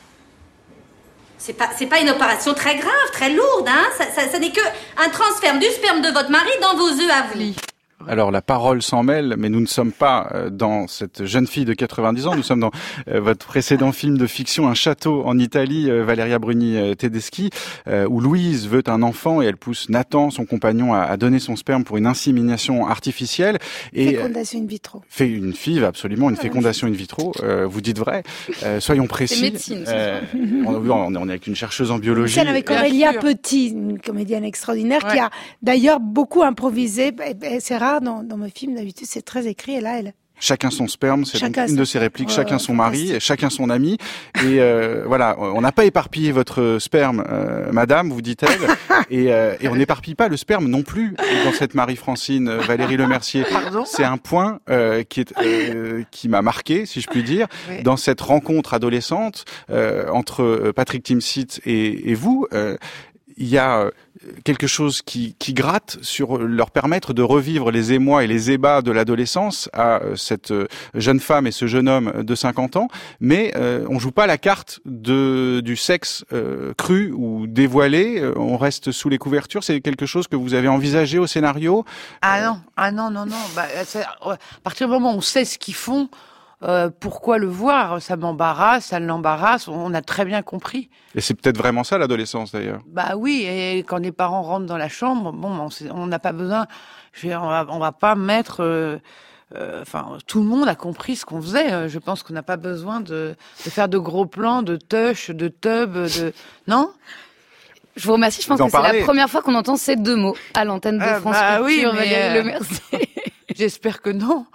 C'est pas, c'est pas une opération très grave, très lourde, hein. Ça, ça, ça n'est que un transfert du sperme de votre mari dans vos œufs à vous. Alors la parole s'en mêle, mais nous ne sommes pas dans cette jeune fille de quatre-vingt-dix ans, nous sommes dans euh, votre précédent film de fiction, Un château en Italie, euh, Valeria Bruni-Tedeschi, euh, où Louise veut un enfant et elle pousse Nathan, son compagnon, à, à donner son sperme pour une insémination artificielle. Et, fécondation in vitro. Fait une F I V, absolument, une fécondation in vitro, euh, vous dites vrai. Euh, soyons précis. C'est médecine. Euh, on, on est avec une chercheuse en biologie. Celle avec Aurélia Petit, une comédienne extraordinaire, ouais. qui a d'ailleurs beaucoup improvisé. C'est rare dans, dans mes films, d'habitude, c'est très écrit. Et là, elle... Chacun son sperme, c'est donc une son... de ses répliques. Ouais, chacun son mari, fantastique. Chacun son ami. Et euh, voilà, on n'a pas éparpillé votre sperme, euh, madame, vous dit-elle. et, euh, et on n'éparpille pas le sperme non plus dans cette Marie-Francine, euh, Valérie Lemercier. Pardon ? C'est un point euh, qui, est, euh, qui m'a marqué, si je puis dire, oui. dans cette rencontre adolescente euh, entre Patrick Timsit et, et vous. Euh, il y a quelque chose qui, qui gratte sur leur permettre de revivre les émois et les ébats de l'adolescence à cette jeune femme et ce jeune homme de cinquante ans, mais euh, on joue pas la carte de du sexe euh, cru ou dévoilé, on reste sous les couvertures. C'est quelque chose que vous avez envisagé au scénario? Ah non, ah non, non, non. Bah, à partir du moment où on sait ce qu'ils font, Euh, pourquoi le voir? Ça m'embarrasse, ça l'embarrasse, on a très bien compris. Et c'est peut-être vraiment ça l'adolescence d'ailleurs. Bah oui, et quand les parents rentrent dans la chambre, bon, on n'a pas besoin, je vais, on, va, on va pas mettre... Euh, euh, enfin, tout le monde a compris ce qu'on faisait. Je pense qu'on n'a pas besoin de, de faire de gros plans, de touch, de tub, de... Non? Je vous remercie, je pense que parlez. C'est la première fois qu'on entend ces deux mots à l'antenne de euh, France bah Culture. Oui, mais euh... Le Mercier. J'espère que non.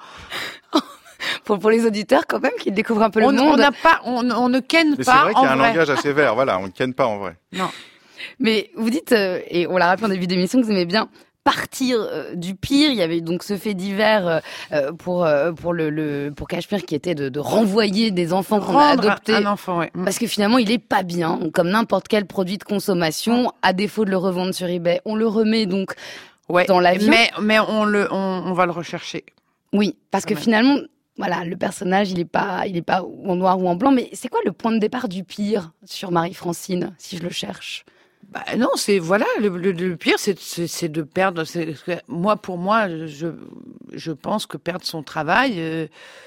Pour, pour les auditeurs quand même qui découvrent un peu on, le monde. On n'a pas, on, on ne ken mais pas. C'est vrai qu'il y a un vrai. langage assez vert. Voilà, on ne ken pas en vrai. Non. Mais vous dites, euh, et on l'a rappelé en début d'émission, que vous aimez bien partir euh, du pire. Il y avait donc ce fait divers euh, pour euh, pour le, le pour Cachemire qui était de, de renvoyer des enfants qu'on a adoptés. Un enfant, ouais. Parce que finalement, il est pas bien, comme n'importe quel produit de consommation. À défaut de le revendre sur eBay, on le remet donc. ouais. dans l'avion. Mais, mais on, le, on, on va le rechercher. Oui, parce que Ouais. finalement, voilà, le personnage, il est pas, il est pas ou en noir ou en blanc. Mais c'est quoi le point de départ du pire sur Marie-Francine, si je le cherche? Bah non, c'est voilà le, le, le pire, c'est, c'est, c'est de perdre. C'est, moi, pour moi, je, je pense que perdre son travail, euh,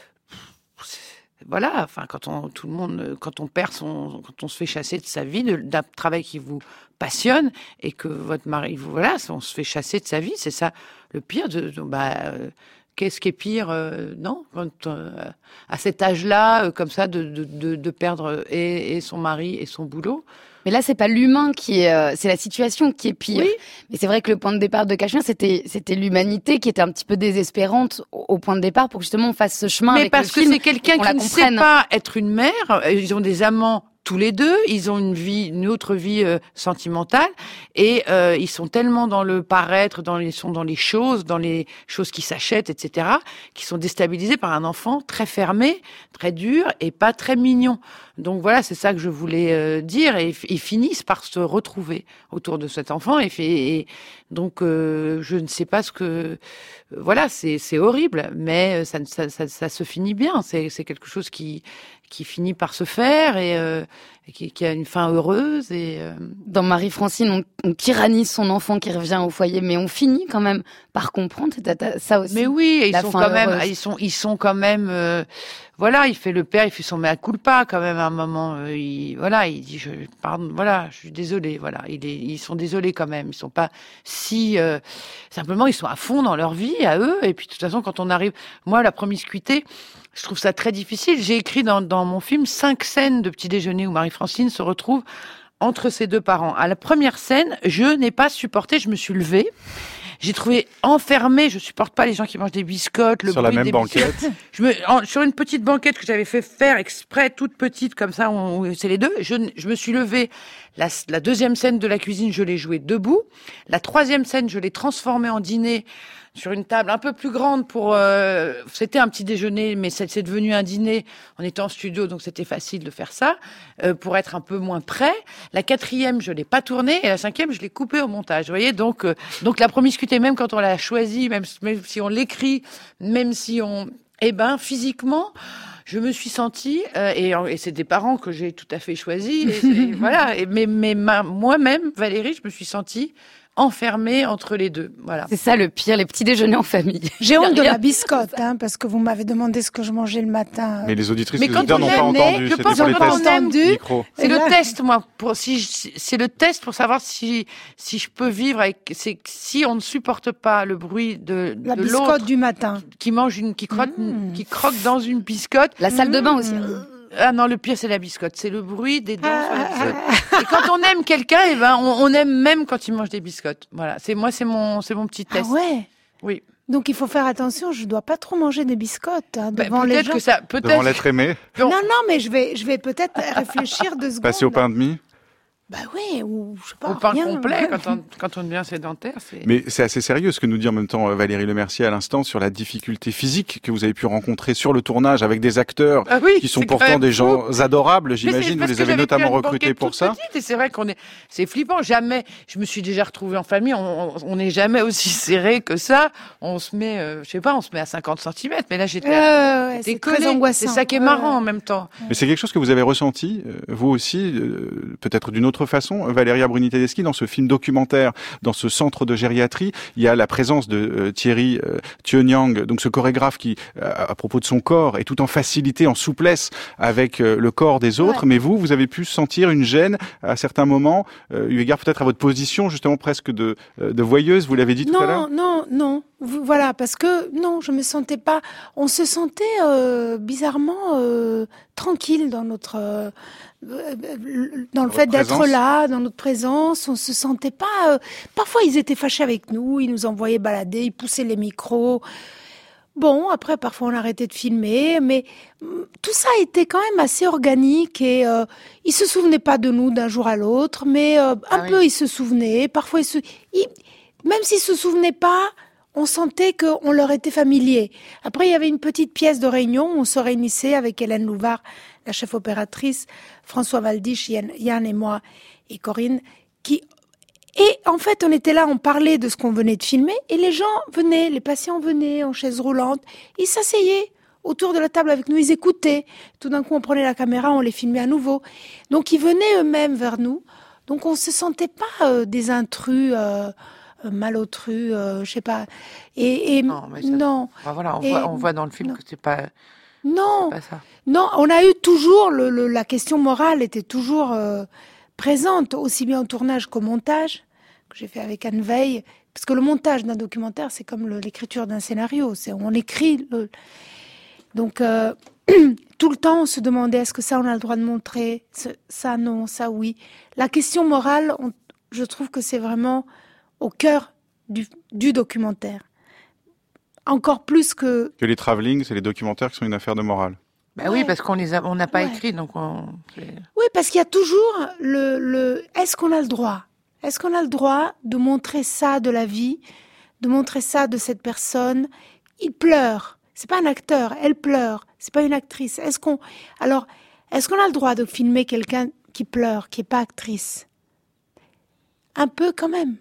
voilà. Enfin, quand on tout le monde, quand on perd son, quand on se fait chasser de sa vie, de, d'un travail qui vous passionne et que votre mari, vous voilà, on se fait chasser de sa vie, c'est ça le pire. De, de bah, euh, qu'est-ce qui est pire, euh, non, quand, euh, à cet âge-là, euh, comme ça, de, de, de, de perdre et, et son mari et son boulot. Mais là, c'est pas l'humain qui est, euh, c'est la situation qui est pire. Oui. Mais c'est vrai que le point de départ de Cachemire, c'était, c'était l'humanité qui était un petit peu désespérante au, au point de départ pour que justement on fasse ce chemin Mais avec parce le que film, c'est quelqu'un qu'on qui la ne comprenne. sait pas être une mère. Ils ont des amants tous les deux. Ils ont une vie, une autre vie euh, sentimentale, et euh, ils sont tellement dans le paraître, dans les, sont dans les choses, dans les choses qui s'achètent, et cetera, qui sont déstabilisés par un enfant très fermé, très dur et pas très mignon. Donc voilà, c'est ça que je voulais euh, dire. Et ils finissent par se retrouver autour de cet enfant. Et, et donc euh, je ne sais pas ce que, euh, voilà, c'est, c'est horrible, mais ça, ça, ça, ça se finit bien. C'est, c'est quelque chose qui qui finit par se faire et, euh, et qui, qui a une fin heureuse. Et euh... Dans Marie-Francine, on, on tyrannise son enfant qui revient au foyer, mais on finit quand même par comprendre. T'as, t'as, ça aussi. Mais oui, ils la sont fin quand même, heureuse. ils sont, ils sont quand même. Euh, voilà, il fait le père, il fait son mea culpa quand même à un moment. Euh, il, voilà, il dit, je, pardon, voilà, je suis désolé. Voilà, il est, ils sont désolés quand même. Ils sont pas si euh, simplement, ils sont à fond dans leur vie, à eux. Et puis de toute façon, quand on arrive, moi, la promiscuité. Je trouve ça très difficile. J'ai écrit dans, dans mon film cinq scènes de petit déjeuner où Marie-Francine se retrouve entre ses deux parents. À la première scène, je n'ai pas supporté, je me suis levée. J'ai trouvé enfermée, je supporte pas les gens qui mangent des biscottes, le sur la bruit même des banquette. biscottes. Je me, en, sur une petite banquette que j'avais fait faire exprès, toute petite comme ça, on, on, c'est les deux. Je, je me suis levée. La, la deuxième scène de la cuisine, je l'ai jouée debout. La troisième scène, je l'ai transformée en dîner sur une table un peu plus grande pour. Euh, c'était un petit déjeuner, mais c'est, c'est devenu un dîner. On était en studio, donc c'était facile de faire ça euh, pour être un peu moins près. La quatrième, je l'ai pas tournée, et la cinquième, je l'ai coupée au montage. Vous voyez, donc euh, donc la promiscuité, même quand on l'a choisie, même, même si on l'écrit, même si on, eh ben physiquement. Je me suis sentie, euh, et, et c'est des parents que j'ai tout à fait choisis, et, et voilà. Et, mais mais ma, moi-même, Valérie, je me suis sentie enfermée entre les deux. Voilà. C'est ça le pire, les petits déjeuners en famille. J'ai honte de la biscotte, hein, parce que vous m'avez demandé ce que je mangeais le matin. Mais les auditrices Mais et les quand auditeurs on n'ont pas aime, entendu. je C'était pense sur les qu'on a tests entendu. micro. C'est le test, moi, pour si je, c'est le test pour savoir si si je peux vivre avec. C'est si on ne supporte pas le bruit de, La de biscotte l'autre du matin. qui mange une, qui croque, Mmh. qui croque dans une biscotte. La salle de bain aussi. Ah non, le pire c'est la biscotte, c'est le bruit des dents sur la biscotte. Et quand on aime quelqu'un, eh ben on, on aime même quand il mange des biscottes. Voilà, c'est moi, c'est mon, c'est mon petit test. Ah ouais. Oui. Donc il faut faire attention, je dois pas trop manger des biscottes hein, Ben, devant les peut-être gens. que ça, peut-être. Devant l'être aimé, Non, non, mais je vais, je vais peut-être réfléchir deux secondes. passer au pain de mie. Bah oui, ou je sais pas. Au pain rien. complet, quand on, quand on devient sédentaire, c'est. Mais c'est assez sérieux ce que nous dit en même temps euh, Valérie Lemercier à l'instant sur la difficulté physique que vous avez pu rencontrer sur le tournage avec des acteurs Ah oui, qui sont c'est quand pourtant même des fou. gens adorables, Mais c'est j'imagine. Vous parce les que avez j'avais notamment pris une recrutés banquette pour toute ça. petite, et c'est vrai qu'on est, c'est flippant. Jamais, je me suis déjà retrouvée en famille. On, on, on n'est jamais aussi serré que ça. On se met, euh, je sais pas, on se met à cinquante centimètres. Mais là, j'étais, Euh, ouais, j'étais c'est très collée. angoissant. C'est ça qui est Ouais. marrant en même temps. Mais c'est quelque chose que vous avez ressenti, euh, vous aussi, euh, peut-être d'une autre façon, Valéria Bruni-Tedeschi, dans ce film documentaire, dans ce centre de gériatrie. Il y a la présence de euh, Thierry euh, Thieu-Nyang, donc ce chorégraphe qui, euh, à propos de son corps, est tout en facilité, en souplesse avec euh, le corps des autres. Ouais. Mais vous, vous avez pu sentir une gêne à certains moments, euh, eu égard peut-être à votre position, justement presque de, euh, de voyeuse, vous l'avez dit tout à l'heure. Non, non, non. Vous- Voilà, parce que non, je me sentais pas. On se sentait euh, bizarrement euh, tranquille dans notre, euh, euh, dans le Dans fait votre d'être présence. là, dans notre présence. On se sentait pas. euh, Parfois, ils étaient fâchés avec nous. Ils nous envoyaient balader. Ils poussaient les micros. Bon, après, parfois, on arrêtait de filmer, mais mm, tout ça était quand même assez organique et euh, ils se souvenaient pas de nous d'un jour à l'autre, mais euh, un Ah oui. peu ils se souvenaient. Parfois, ils se, ils- même s'ils se souvenaient pas, on sentait qu'on leur était familier. Après, il y avait une petite pièce de réunion où on se réunissait avec Hélène Louvard, la chef opératrice, François Valdisch, Yann, Yann et moi, et Corinne, qui Et en fait, on était là, on parlait de ce qu'on venait de filmer, et les gens venaient, les patients venaient en chaise roulante, ils s'asseyaient autour de la table avec nous, ils écoutaient. Tout d'un coup, on prenait la caméra, on les filmait à nouveau. Donc, ils venaient eux-mêmes vers nous. Donc, on se sentait pas euh, des intrus, euh, euh, malotrus, euh, je sais pas. Et, et non, mais ça, non. Bah voilà, on, et, voit, on voit dans le film non. que c'est pas. Non, c'est pas ça. Non, on a eu toujours le, le, la question morale était toujours euh, présente, aussi bien au tournage qu'au montage que j'ai fait avec Anne Veil. Parce que le montage d'un documentaire, c'est comme le, l'écriture d'un scénario. C'est on écrit. Le... Donc euh, tout le temps, on se demandait est-ce que ça on a le droit de montrer, ça non, ça oui. La question morale, on, je trouve que c'est vraiment au cœur du, du documentaire. Encore plus que... Que les travelling, c'est les documentaires qui sont une affaire de morale. Bah ouais. Oui, parce qu'on les a, on n'a pas ouais. écrit, donc on... Oui, parce qu'il y a toujours le, le... Est-ce qu'on a le droit ? Est-ce qu'on a le droit de montrer ça de la vie, de montrer ça de cette personne ? Il pleure. C'est pas un acteur, elle pleure. C'est pas une actrice. Est-ce qu'on... Alors, est-ce qu'on a le droit de filmer quelqu'un qui pleure, qui est pas actrice ? Un peu quand même.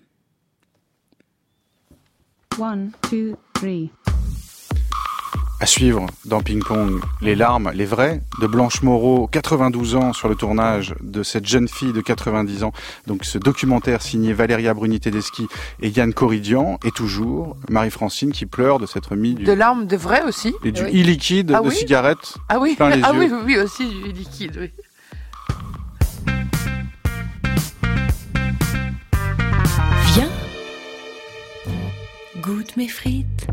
One, two, three. À suivre dans Ping Pong, les larmes, les vraies, de Blanche Moreau, quatre-vingt-douze ans sur le tournage de cette jeune fille de quatre-vingt-dix ans. Donc ce documentaire signé Valéria Bruni-Tedeschi et Yann Corridian, et toujours Marie-Francine qui pleure de s'être mis du... De larmes de vraies aussi. Et du oui. e-liquide ah, de oui cigarettes ah, oui. plein les ah, yeux. oui, oui, oui, aussi du e-liquide, oui. Viens, goûte mes frites.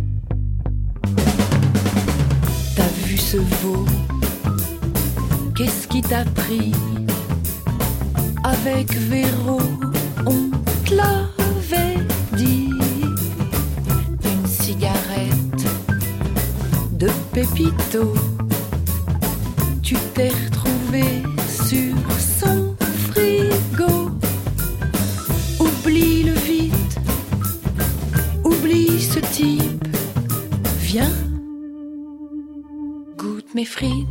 T'as vu ce veau? Qu'est-ce qui t'a pris? Avec Véro, on te l'avait dit. Une cigarette de Pépito. Tu t'es retrouvé sur son frigo. Oublie-le vite, oublie ce type. Viens, goûte mes frites.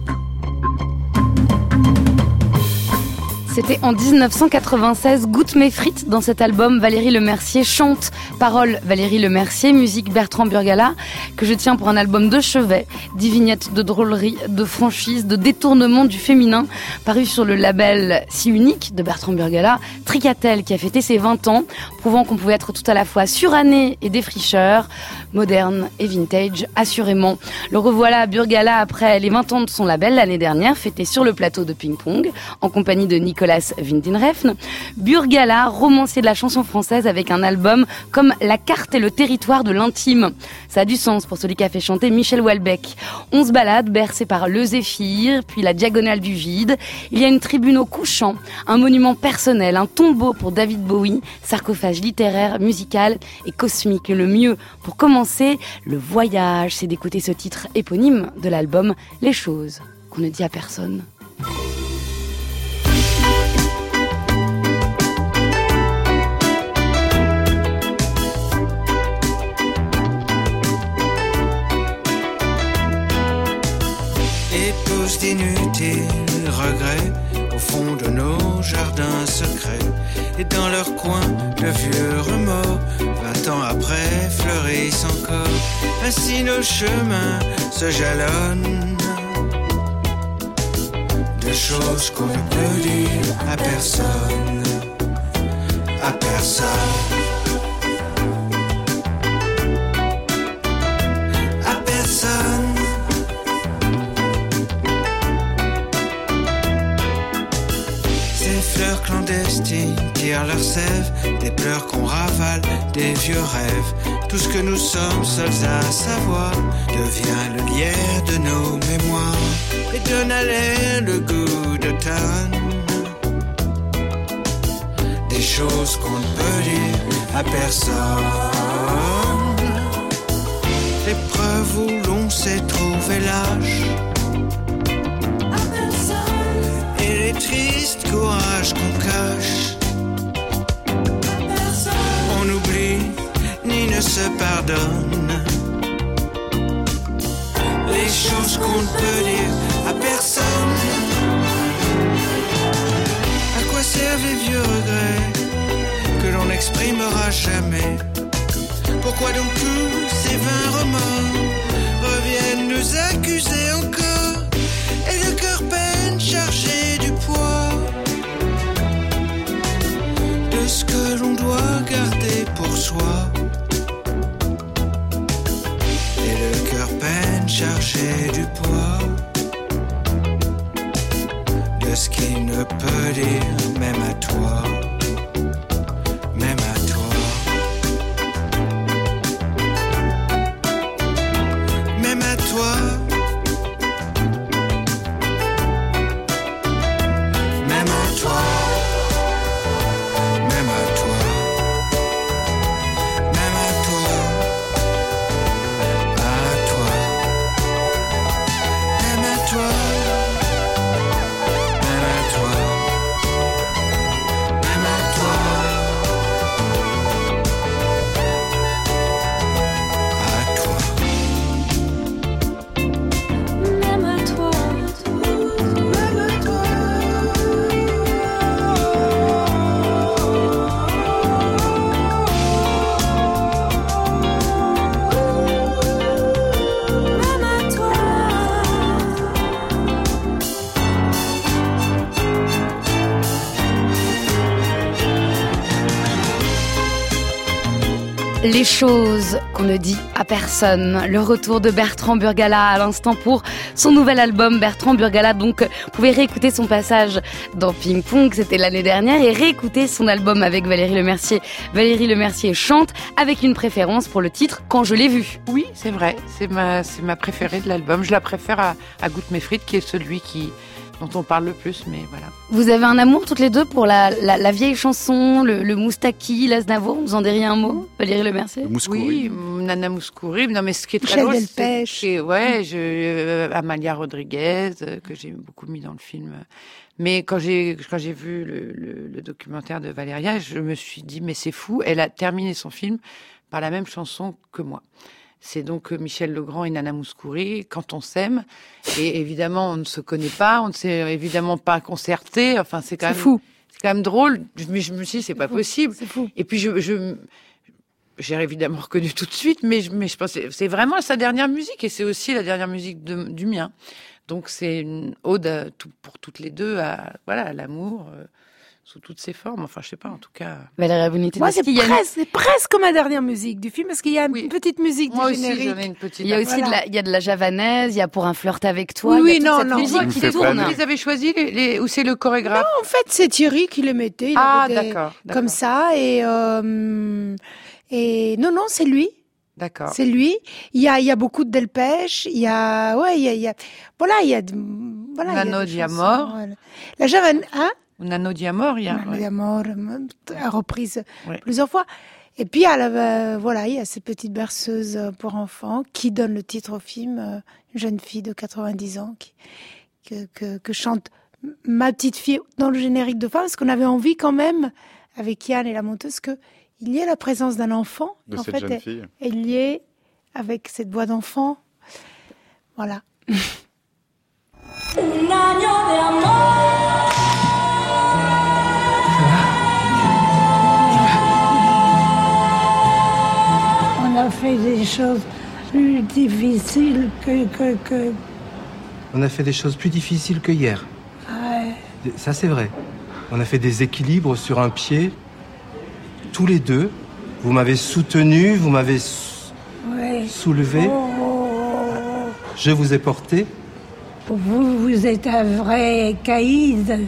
C'était en dix-neuf cent quatre-vingt-seize, Goûte mes frites, dans cet album, Valérie Lemercier chante, paroles Valérie Lemercier, musique Bertrand Burgala, que je tiens pour un album de chevet, dix vignettes de drôlerie, de franchise, de détournement du féminin, paru sur le label si unique de Bertrand Burgala, Tricatel, qui a fêté ses vingt ans, prouvant qu'on pouvait être tout à la fois suranné et défricheur, moderne et vintage, assurément. Le revoilà Burgala après les vingt ans de son label l'année dernière, fêté sur le plateau de Ping Pong, en compagnie de Nicolas Winding-Refn. Burgala, romancier de la chanson française avec un album comme La carte et le territoire de l'intime. Ça a du sens pour celui qui a fait chanter Michel Houellebecq. On se balade, bercé par le Zéphyr, puis la diagonale du vide. Il y a une tribune au couchant, un monument personnel, un tombeau pour David Bowie, sarcophage littéraire, musical et cosmique. Et le mieux pour commencer, le voyage, c'est d'écouter ce titre éponyme de l'album Les choses qu'on ne dit à personne. D'inutiles regrets au fond de nos jardins secrets, et dans leur coin de vieux remords vingt ans après fleurissent encore. Ainsi nos chemins se jalonnent de choses qu'on ne peut dire à personne, à personne. Clandestines tirent leur sève, des pleurs qu'on ravale, des vieux rêves. Tout ce que nous sommes seuls à savoir devient le lierre de nos mémoires et donne à l'air le goût d'automne. Des choses qu'on ne peut dire à personne. L'épreuve où l'on s'est trouvé lâche, et les tristes courages qu'on cache. On oublie ni ne se pardonne les choses qu'on ne peut dire à personne. À quoi servent les vieux regrets que l'on n'exprimera jamais. Pourquoi donc tous ces vains remords reviennent nous accuser encore, et le cœur peine chargé du poids de ce que l'on doit garder pour soi, et le cœur peine chargé du poids de ce qu'il ne peut dire même à toi, même à toi. Même à toi, même à toi, même à toi, même à toi, à toi, même à toi, même à toi, même à toi, à toi. Même à toi, même à toi. Même à toi. Les choses qu'on ne dit à personne. Le retour de Bertrand Burgalat à l'instant pour son nouvel album. Bertrand Burgalat, donc, vous pouvez réécouter son passage dans Ping Pong, c'était l'année dernière, et réécouter son album avec Valérie Lemercier. Valérie Lemercier chante avec une préférence pour le titre Quand je l'ai vu. Oui, c'est vrai, c'est ma, c'est ma préférée de l'album. Je la préfère à, à Goûte mes frites, qui est celui qui, dont on parle le plus, mais voilà. Vous avez un amour toutes les deux pour la, la, la vieille chanson, le, le Moustaki, l'Aznavour. Vous en diriez un mot, Valérie Lemercier? Oui, Nana Mouskouri. Non, mais ce qui est très Michel drôle, Delpech. c'est que, ouais, je, euh, Amalia Rodriguez, euh, que j'ai beaucoup mis dans le film. Mais quand j'ai quand j'ai vu le, le, le documentaire de Valéria, je me suis dit, mais c'est fou, elle a terminé son film par la même chanson que moi. C'est donc Michel Legrand et Nana Mouskouri, Quand on s'aime. Et évidemment, on ne se connaît pas, on ne s'est évidemment pas concerté. Enfin, c'est quand C'est même fou. C'est quand même drôle. Mais je me suis dit, c'est pas fou. possible. C'est fou. Et puis je, je j'ai évidemment reconnu tout de suite, mais je, mais je pense que c'est vraiment sa dernière musique, et c'est aussi la dernière musique de, du mien. Donc c'est une ode à tout, pour toutes les deux à voilà à l'amour. Euh, sous toutes ses formes, enfin je sais pas, en tout cas. Valérie Bonité, Moi, c'est qu'il y a une- presque, c'est presque ma dernière musique du film, parce qu'il y a une Oui. petite musique Moi du aussi, générique. j'en ai une petite. Il y a aussi Voilà. de la, il y a de la javanaise, il y a Pour un flirt avec toi. Oui, il y a toute non, cette non, musique moi, qui c'est tourne. pas- Vous les avez choisis, les, les, ou c'est le chorégraphe? En fait, c'est Thierry qui les mettait. Il Ah, avait des- d'accord, d'accord. Comme ça, et, euh, et non, non, c'est lui. D'accord. C'est lui. Il y a, il y a beaucoup de Delpech. Il y a, ouais, il y a, il y a, voilà, il y a, de- voilà. il y a Nano des Di chansons, Amor. voilà. La javanaise, hein? Nano Di Amor, il y a. Nano ouais. Di Amor, euh, reprise Ouais. plusieurs fois. Et puis, à la, euh, voilà, il y a cette petite berceuse euh, pour enfants qui donne le titre au film, euh, une jeune fille de quatre-vingt-dix ans qui, que, que, que chante ma petite fille dans le générique de fin, parce qu'on avait envie quand même, avec Yann et la monteuse, que il y ait la présence d'un enfant. De en cette fait, jeune elle- fille. elle y est avec cette voix d'enfant. Voilà. Un año de amor. On a fait des choses plus difficiles que... que, que... On a fait des choses plus difficiles que hier. Ouais. Ça, c'est vrai. On a fait des équilibres sur un pied, tous les deux. Vous m'avez soutenu, vous m'avez sou- Ouais. soulevé. Oh, oh, Je vous ai porté. oh. Vous, vous êtes un vrai caïd.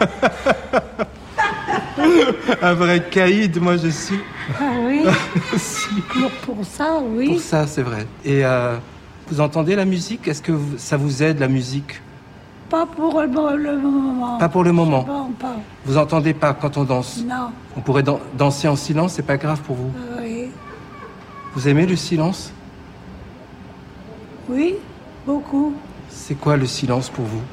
Un vrai caïd, moi je suis. Ah oui, Si. pour, pour ça, oui. Pour ça, c'est vrai. Et euh, vous entendez la musique? Est-ce que vous- ça vous aide, la musique? Pas pour le, le moment. Pas pour le moment. Pas, pas. Vous entendez pas quand on danse? Non. On pourrait dan- danser en silence, c'est pas grave pour vous? Oui. Vous aimez le silence? Oui, beaucoup. C'est quoi le silence pour vous?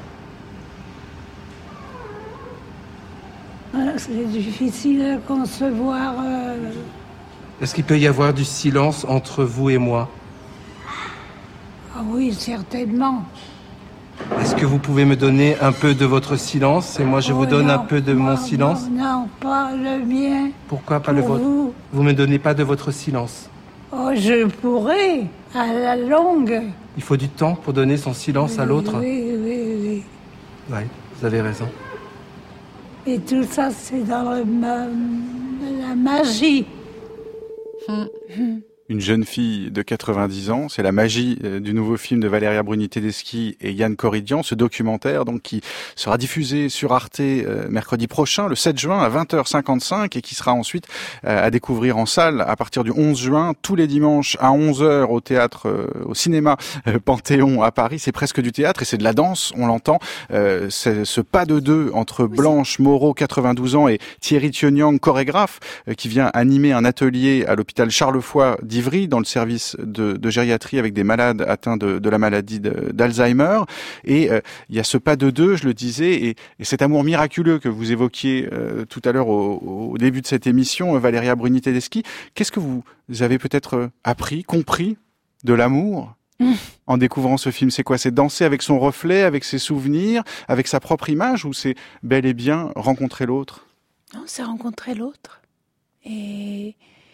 Ah, c'est difficile à concevoir. euh, Est-ce qu'il peut y avoir du silence entre vous et moi? Ah oui, certainement. Est-ce que vous pouvez me donner un peu de votre silence et moi je Oh vous donne non, un peu de mon non, silence? Non, non, pas le mien. Pourquoi pas le vôtre? Vous. Vous me donnez pas de votre silence. Oh, je pourrais, à la longue. Il faut du temps pour donner son silence oui, à l'autre. Oui, oui, oui. Oui, vous avez raison. Et tout ça, c'est dans le ma- la magie. Hum. Une jeune fille de quatre-vingt-dix ans, c'est la magie euh, du nouveau film de Valéria Bruni-Tedeschi et Yann Corridian, ce documentaire donc qui sera diffusé sur Arte euh, mercredi prochain, le sept juin à vingt heures cinquante-cinq et qui sera ensuite euh, à découvrir en salle à partir du onze juin, tous les dimanches à onze heures au théâtre, euh, au cinéma euh, Panthéon à Paris. C'est presque du théâtre et c'est de la danse, on l'entend. Euh, c'est ce pas de deux entre Blanche Moreau, quatre-vingt-douze ans, et Thierry Thionyang, chorégraphe, euh, qui vient animer un atelier à l'hôpital Charles-Foix d'Ivry, dans le service de, de gériatrie avec des malades atteints de, de la maladie de, d'Alzheimer. Et euh, il y a ce pas de deux, je le disais, et, et cet amour miraculeux que vous évoquiez euh, tout à l'heure au, au début de cette émission, euh, Valéria Bruni-Tedeschi. Qu'est-ce que vous avez peut-être euh, appris, compris de l'amour mmh. en découvrant ce film? C'est quoi? C'est danser avec son reflet, avec ses souvenirs, avec sa propre image, ou c'est bel et bien rencontrer l'autre? Non, c'est rencontrer l'autre. Et...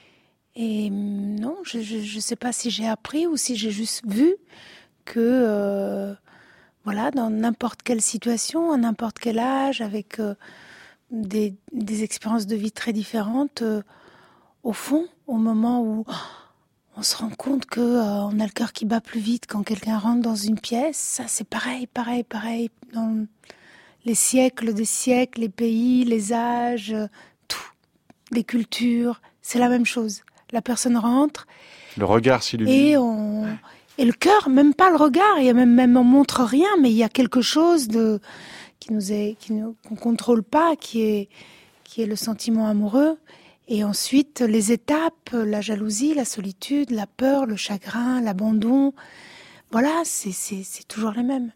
Et non, je ne sais pas si j'ai appris ou si j'ai juste vu que, euh, voilà, dans n'importe quelle situation, à n'importe quel âge, avec euh, des, des expériences de vie très différentes, euh, au fond, au moment où oh, on se rend compte qu'on euh, a le cœur qui bat plus vite quand quelqu'un rentre dans une pièce, ça c'est pareil, pareil, pareil, dans les siècles des siècles, les pays, les âges, tout, les cultures, c'est la même chose. La personne rentre. Le regard s'illumine. Et, on... et le cœur, même pas le regard, il y a même, même on montre rien, mais il y a quelque chose de qui nous est, qui nous, qu'on contrôle pas, qui est, qui est le sentiment amoureux. Et ensuite, les étapes, la jalousie, la solitude, la peur, le chagrin, l'abandon. Voilà, c'est, c'est, c'est toujours les mêmes.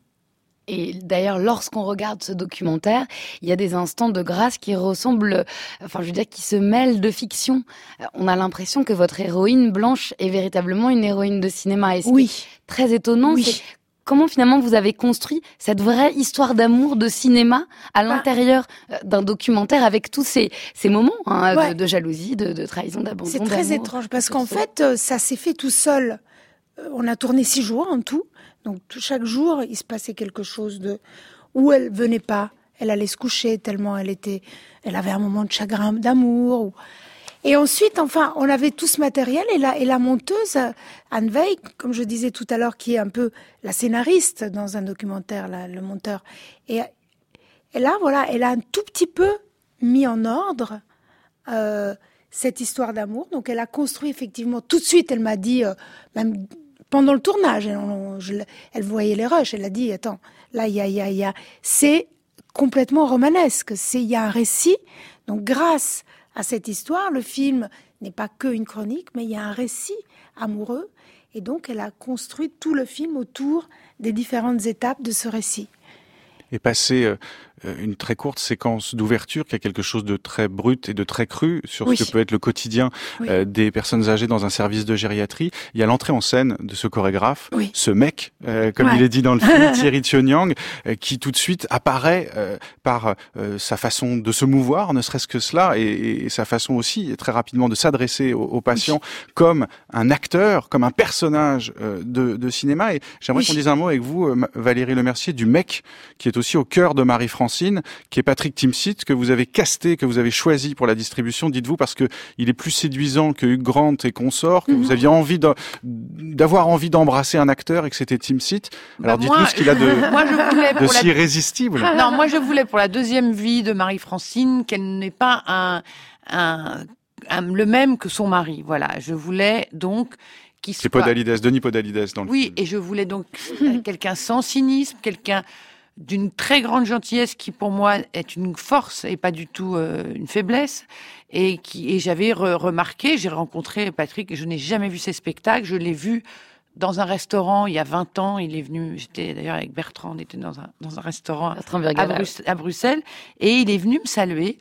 Et d'ailleurs, lorsqu'on regarde ce documentaire, il y a des instants de grâce qui ressemblent, enfin, je veux dire, qui se mêlent de fiction. On a l'impression que votre héroïne Blanche est véritablement une héroïne de cinéma. Et ce oui. qui est très étonnant, oui. c'est comment finalement vous avez construit cette vraie histoire d'amour de cinéma à l'intérieur d'un documentaire avec tous ces, ces moments hein, ouais. de, de jalousie, de, de trahison, d'abandon. C'est très d'amour, étrange parce qu'en fait, ça s'est fait tout seul. On a tourné six jours en tout. Donc chaque jour, il se passait quelque chose de où elle venait pas, elle allait se coucher tellement elle était, elle avait un moment de chagrin, d'amour. Ou... Et ensuite, enfin, on avait tout ce matériel et la et la monteuse Anne Veil, comme je disais tout à l'heure, qui est un peu la scénariste dans un documentaire, là, le monteur. Et, et là, voilà, elle a un tout petit peu mis en ordre euh, cette histoire d'amour. Donc elle a construit effectivement tout de suite. Elle m'a dit euh, même. Pendant le tournage, elle, on, je, elle voyait les rushs, elle a dit, attends, là, il y a, il y a, il y a, c'est complètement romanesque, c'est, il y a un récit, donc grâce à cette histoire, le film n'est pas que une chronique, mais il y a un récit amoureux, et donc elle a construit tout le film autour des différentes étapes de ce récit. Et passer euh, une très courte séquence d'ouverture qui a quelque chose de très brut et de très cru sur oui. ce que peut être le quotidien oui. euh, des personnes âgées dans un service de gériatrie. Il y a l'entrée en scène de ce chorégraphe, oui. ce mec, euh, comme ouais. il est dit dans le film, Thierry Thionyang, euh, qui tout de suite apparaît euh, par euh, sa façon de se mouvoir, ne serait-ce que cela, et, et sa façon aussi très rapidement de s'adresser aux, aux patients comme un acteur, comme un personnage euh, de, de cinéma. Et j'aimerais qu'on dise un mot avec vous, euh, Valérie Lemercier, du mec qui est aussi au cœur de Marie-Francine, qui est Patrick Timsit, que vous avez casté, que vous avez choisi pour la distribution, dites-vous, parce que il est plus séduisant que Hugh Grant et consorts, que mm-hmm. vous aviez envie de, d'avoir envie d'embrasser un acteur et que c'était Timsit. Alors bah dites-nous moi, ce qu'il a de, moi je voulais de pour si la... irrésistible. Non, moi je voulais pour la deuxième vie de Marie-Francine qu'elle n'ait pas un, un, un, le même que son mari. Voilà, je voulais donc qu'il soit... C'est Podalides, Denis Podalides dans le Oui, film. et je voulais donc quelqu'un sans cynisme, quelqu'un d'une très grande gentillesse qui pour moi est une force et pas du tout euh, une faiblesse, et qui et j'avais re- remarqué, j'ai rencontré Patrick, je n'ai jamais vu ses spectacles, je l'ai vu dans un restaurant il y a vingt ans, il est venu, j'étais d'ailleurs avec Bertrand, on était dans un dans un restaurant à, Brus- à Bruxelles, et il est venu me saluer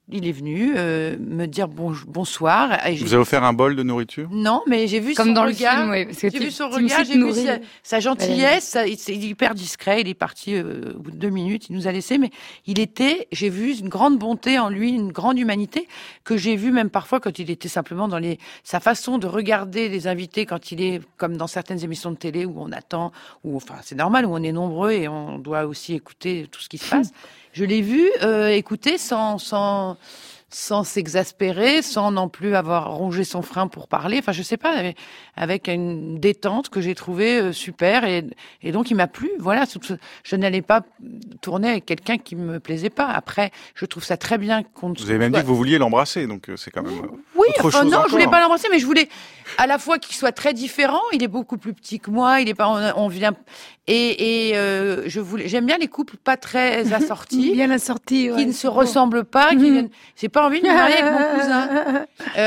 il est venu euh, me dire bon, bonsoir. Et Vous avez offert un bol de nourriture? Non, mais j'ai vu Comme son dans regard. Le film, oui, parce que j'ai tu, vu son tu regard, j'ai nourri. vu sa, sa gentillesse. Ça, il, il est hyper discret. Il est parti euh, au bout de deux minutes. Il nous a laissé, mais il était. J'ai vu une grande bonté en lui, une grande humanité que j'ai vu même parfois quand il était simplement dans les sa façon de regarder les invités quand il est comme dans certaines émissions de télé où on attend, où enfin c'est normal où on est nombreux et on doit aussi écouter tout ce qui se passe. Je l'ai vu euh, écouter sans sans sans s'exaspérer, sans non plus avoir rongé son frein pour parler. Enfin, je sais pas, avec, avec une détente que j'ai trouvée euh, super et, et donc il m'a plu. Voilà, je n'allais pas tourner avec quelqu'un qui me plaisait pas. Après, je trouve ça très bien qu'on. Vous avez même dit que vous vouliez l'embrasser, donc c'est quand même. Oui, autre enfin chose non, encore. je voulais pas l'embrasser, mais je voulais à la fois qu'il soit très différent. Il est beaucoup plus petit que moi. Il est pas, on, on vient et, et euh, je voulais. J'aime bien les couples pas très assortis, bien assortis, ouais, qui ne se ressemblent pas, qui viennent. C'est pas envie de me marier avec mon cousin,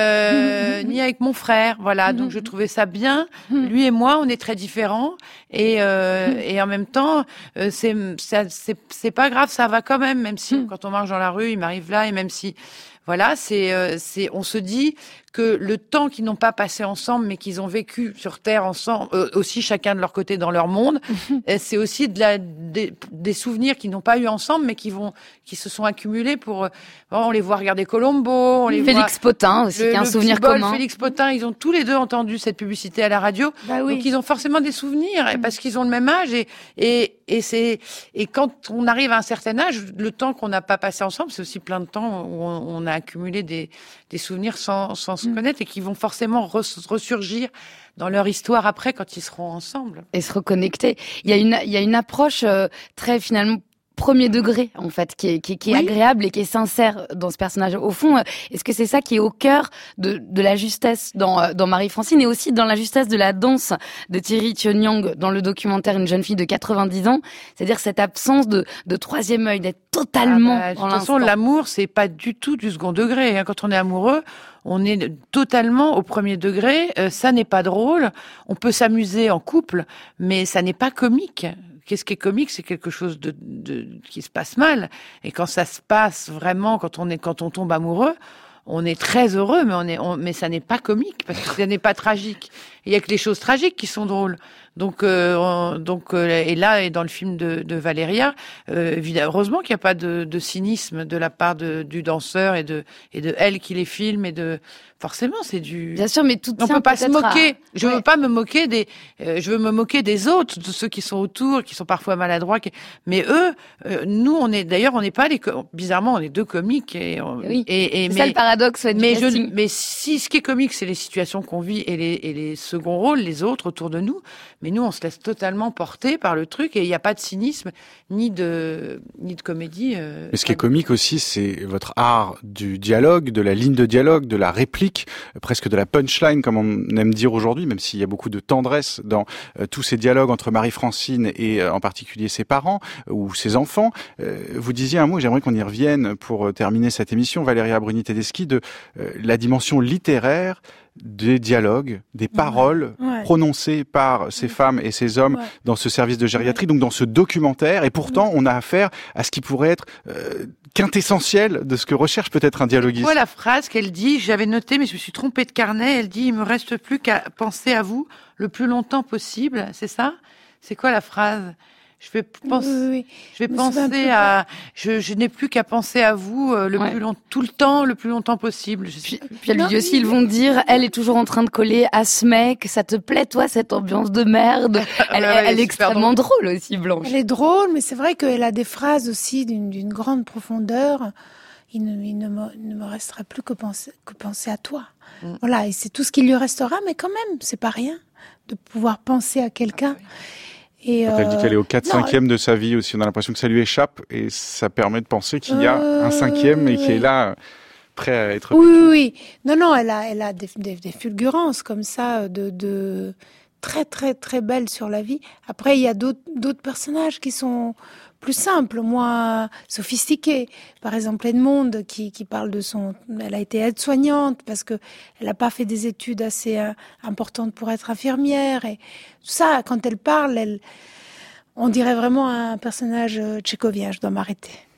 euh, ni avec mon frère. Voilà, donc je trouvais ça bien. Lui et moi, on est très différents, et euh, et en même temps, euh, c'est c'est c'est pas grave, ça va quand même, même si quand on marche dans la rue, il m'arrive là, et même si, voilà, c'est euh, c'est, on se dit que le temps qu'ils n'ont pas passé ensemble, mais qu'ils ont vécu sur Terre ensemble, euh, aussi chacun de leur côté dans leur monde, euh, c'est aussi de la, des, des souvenirs qu'ils n'ont pas eu ensemble, mais qui vont, qui se sont accumulés pour. Euh, on les voit regarder Colombo, on les Félix voit, Potin aussi, le, qui a un le souvenir petit bol, commun. Félix Potin, ils ont tous les deux entendu cette publicité à la radio, bah oui. donc ils ont forcément des souvenirs, et parce qu'ils ont le même âge, et et et c'est et quand on arrive à un certain âge, le temps qu'on n'a pas passé ensemble, c'est aussi plein de temps où on, on a accumulé des des souvenirs sans sans se connaître et qui vont forcément ressurgir dans leur histoire après quand ils seront ensemble. Et se reconnecter. Il y a une, il y a une approche euh, très finalement premier degré en fait, qui est, qui, qui est oui. agréable et qui est sincère dans ce personnage. Au fond, euh, est-ce que c'est ça qui est au cœur de, de la justesse dans, dans Marie-Francine et aussi dans la justesse de la danse de Thierry Chun-Yang dans le documentaire Une jeune fille de quatre-vingt-dix ans, c'est-à-dire cette absence de, de troisième œil, d'être totalement ah bah, dans de toute façon, l'amour, c'est pas du tout du second degré. Hein. Quand on est amoureux, on est totalement au premier degré. Euh, ça n'est pas drôle. On peut s'amuser en couple, mais ça n'est pas comique. Qu'est-ce qui est comique, c'est quelque chose de, de qui se passe mal. Et quand ça se passe vraiment, quand on est, quand on tombe amoureux, on est très heureux, mais on est, on, mais ça n'est pas comique parce que ça n'est pas tragique. Il y a que les choses tragiques qui sont drôles. Donc, euh, on, donc, euh, et là, et dans le film de, de Valéria, euh, évidemment, heureusement qu'il n'y a pas de, de cynisme de la part de, du danseur et de, et de elle qui les filme et de, forcément, c'est du. Bien sûr, mais tout. On peut pas se moquer. À... Je ouais. veux pas me moquer des, euh, je veux me moquer des autres, de ceux qui sont autour, qui sont parfois maladroits. Qui... Mais eux, euh, nous, on est, d'ailleurs, on n'est pas les, bizarrement, on est deux comiques et, on... oui. et, et c'est mais... ça le paradoxe. Ouais, mais je, mais si ce qui est comique, c'est les situations qu'on vit et les, et les seconds rôles, les autres autour de nous. Mais nous, on se laisse totalement porter par le truc et il n'y a pas de cynisme ni de ni de comédie. Euh, Mais ce qui est comique aussi, c'est votre art du dialogue, de la ligne de dialogue, de la réplique, presque de la punchline, comme on aime dire aujourd'hui, même s'il y a beaucoup de tendresse dans euh, tous ces dialogues entre Marie-Francine et euh, en particulier ses parents euh, ou ses enfants. Euh, vous disiez un mot, et j'aimerais qu'on y revienne pour euh, terminer cette émission, Valéria Bruni-Tedeschi, de euh, la dimension littéraire des dialogues, des paroles ouais. Ouais. prononcées par ces femmes et ces hommes ouais. dans ce service de gériatrie, donc dans ce documentaire. Et pourtant, ouais. on a affaire à ce qui pourrait être euh, quintessentiel de ce que recherche peut-être un dialoguiste. Voilà la phrase qu'elle dit, j'avais noté, mais je me suis trompée de carnet. Elle dit, il me reste plus qu'à penser à vous le plus longtemps possible. C'est ça? C'est quoi la phrase? Je vais penser, oui, oui. je vais penser à, je, je n'ai plus qu'à penser à vous euh, le ouais. plus long, tout le temps, le plus longtemps possible. Je puis, puis elle lui dit aussi, ils vont dire, elle est toujours en train de coller à ce mec, ça te plaît toi cette ambiance de merde. Elle, ouais, elle est extrêmement drôle. drôle aussi, Blanche. Elle est drôle, mais c'est vrai qu'elle a des phrases aussi d'une, d'une grande profondeur. Il ne, il ne me, il ne me restera plus que penser, que penser à toi. Mm. Voilà, et c'est tout ce qui lui restera, mais quand même, c'est pas rien de pouvoir penser à quelqu'un. Ah, oui. Et Quand elle dit qu'elle est au quatre cinquième non, de sa vie aussi, on a l'impression que ça lui échappe et ça permet de penser qu'il y a euh, un cinquième et qui est là, prêt à être oui, vécu. Oui, oui, non, non, elle a, elle a des, des, des fulgurances comme ça, de, de très, très, très belles sur la vie. Après, il y a d'autres, d'autres personnages qui sont plus simples, moins sophistiqués. Par exemple, Edmonde, qui, qui parle de son... Elle a été aide-soignante parce que elle n'a pas fait des études assez euh, importantes pour être infirmière. Et tout ça, quand elle parle, elle... on dirait vraiment un personnage tchécovien. Je dois m'arrêter.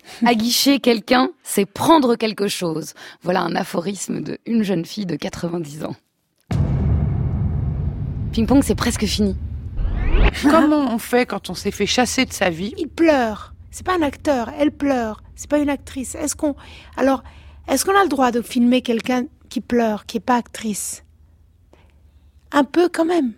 Aguicher quelqu'un, c'est prendre quelque chose. Voilà un aphorisme de une jeune fille de quatre-vingt-dix ans. Ping-pong, c'est presque fini. Comment on fait quand on s'est fait chasser de sa vie? Il pleure. C'est pas un acteur, elle pleure. C'est pas une actrice. Est-ce qu'on, alors, est-ce qu'on a le droit de filmer quelqu'un qui pleure, qui est pas actrice? Un peu quand même.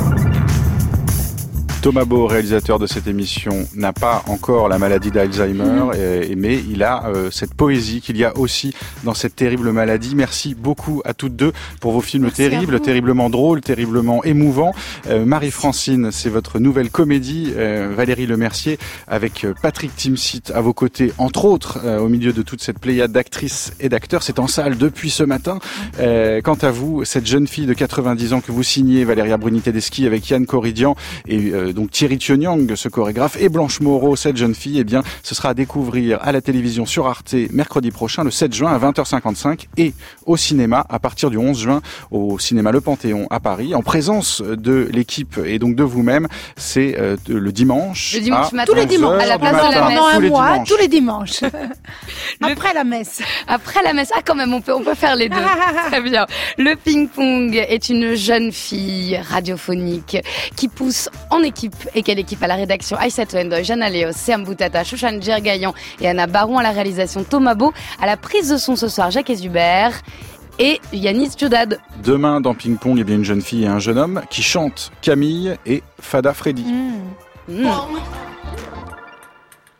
Thomas Beau, réalisateur de cette émission, n'a pas encore la maladie d'Alzheimer, mmh. et, mais il a euh, cette poésie qu'il y a aussi dans cette terrible maladie. Merci beaucoup à toutes deux pour vos films Merci terribles, terriblement drôles, terriblement émouvants. Euh, Marie-Francine, c'est votre nouvelle comédie. Euh, Valérie Lemercier, avec Patrick Timsit à vos côtés, entre autres, euh, au milieu de toute cette pléiade d'actrices et d'acteurs. C'est en salle depuis ce matin. Euh, quant à vous, cette jeune fille de quatre-vingt-dix ans que vous signez, Valéria Bruni-Tedeschi, avec Yann Corridian et euh, donc Thierry Thioniang, ce chorégraphe, et Blanche Moreau, cette jeune fille, eh bien, ce sera à découvrir à la télévision sur Arte mercredi prochain, le sept juin à vingt heures cinquante-cinq, et au cinéma à partir du onze juin au cinéma Le Panthéon à Paris, en présence de l'équipe et donc de vous-même. C'est euh, le dimanche. Le dimanche matin. Tous les dimanches. À la place de la messe. Pendant un mois, tous les dimanches. Après la messe. Après la messe. Ah, quand même, on peut, on peut faire les deux. Très bien. Le ping-pong est une jeune fille radiophonique qui pousse en équipe. Et quelle équipe? À la rédaction Aïssatou Endoy, Jana Léos, Sam Boutata, Chouchane Djergayan et Anna Baron. À la réalisation Thomas Beau. À la prise de son ce soir, Jacques Ezubert et Yanis Djoudad. Demain dans Ping Pong, eh bien une jeune fille et un jeune homme qui chantent Camille et Fada Freddy. Mmh. Mmh.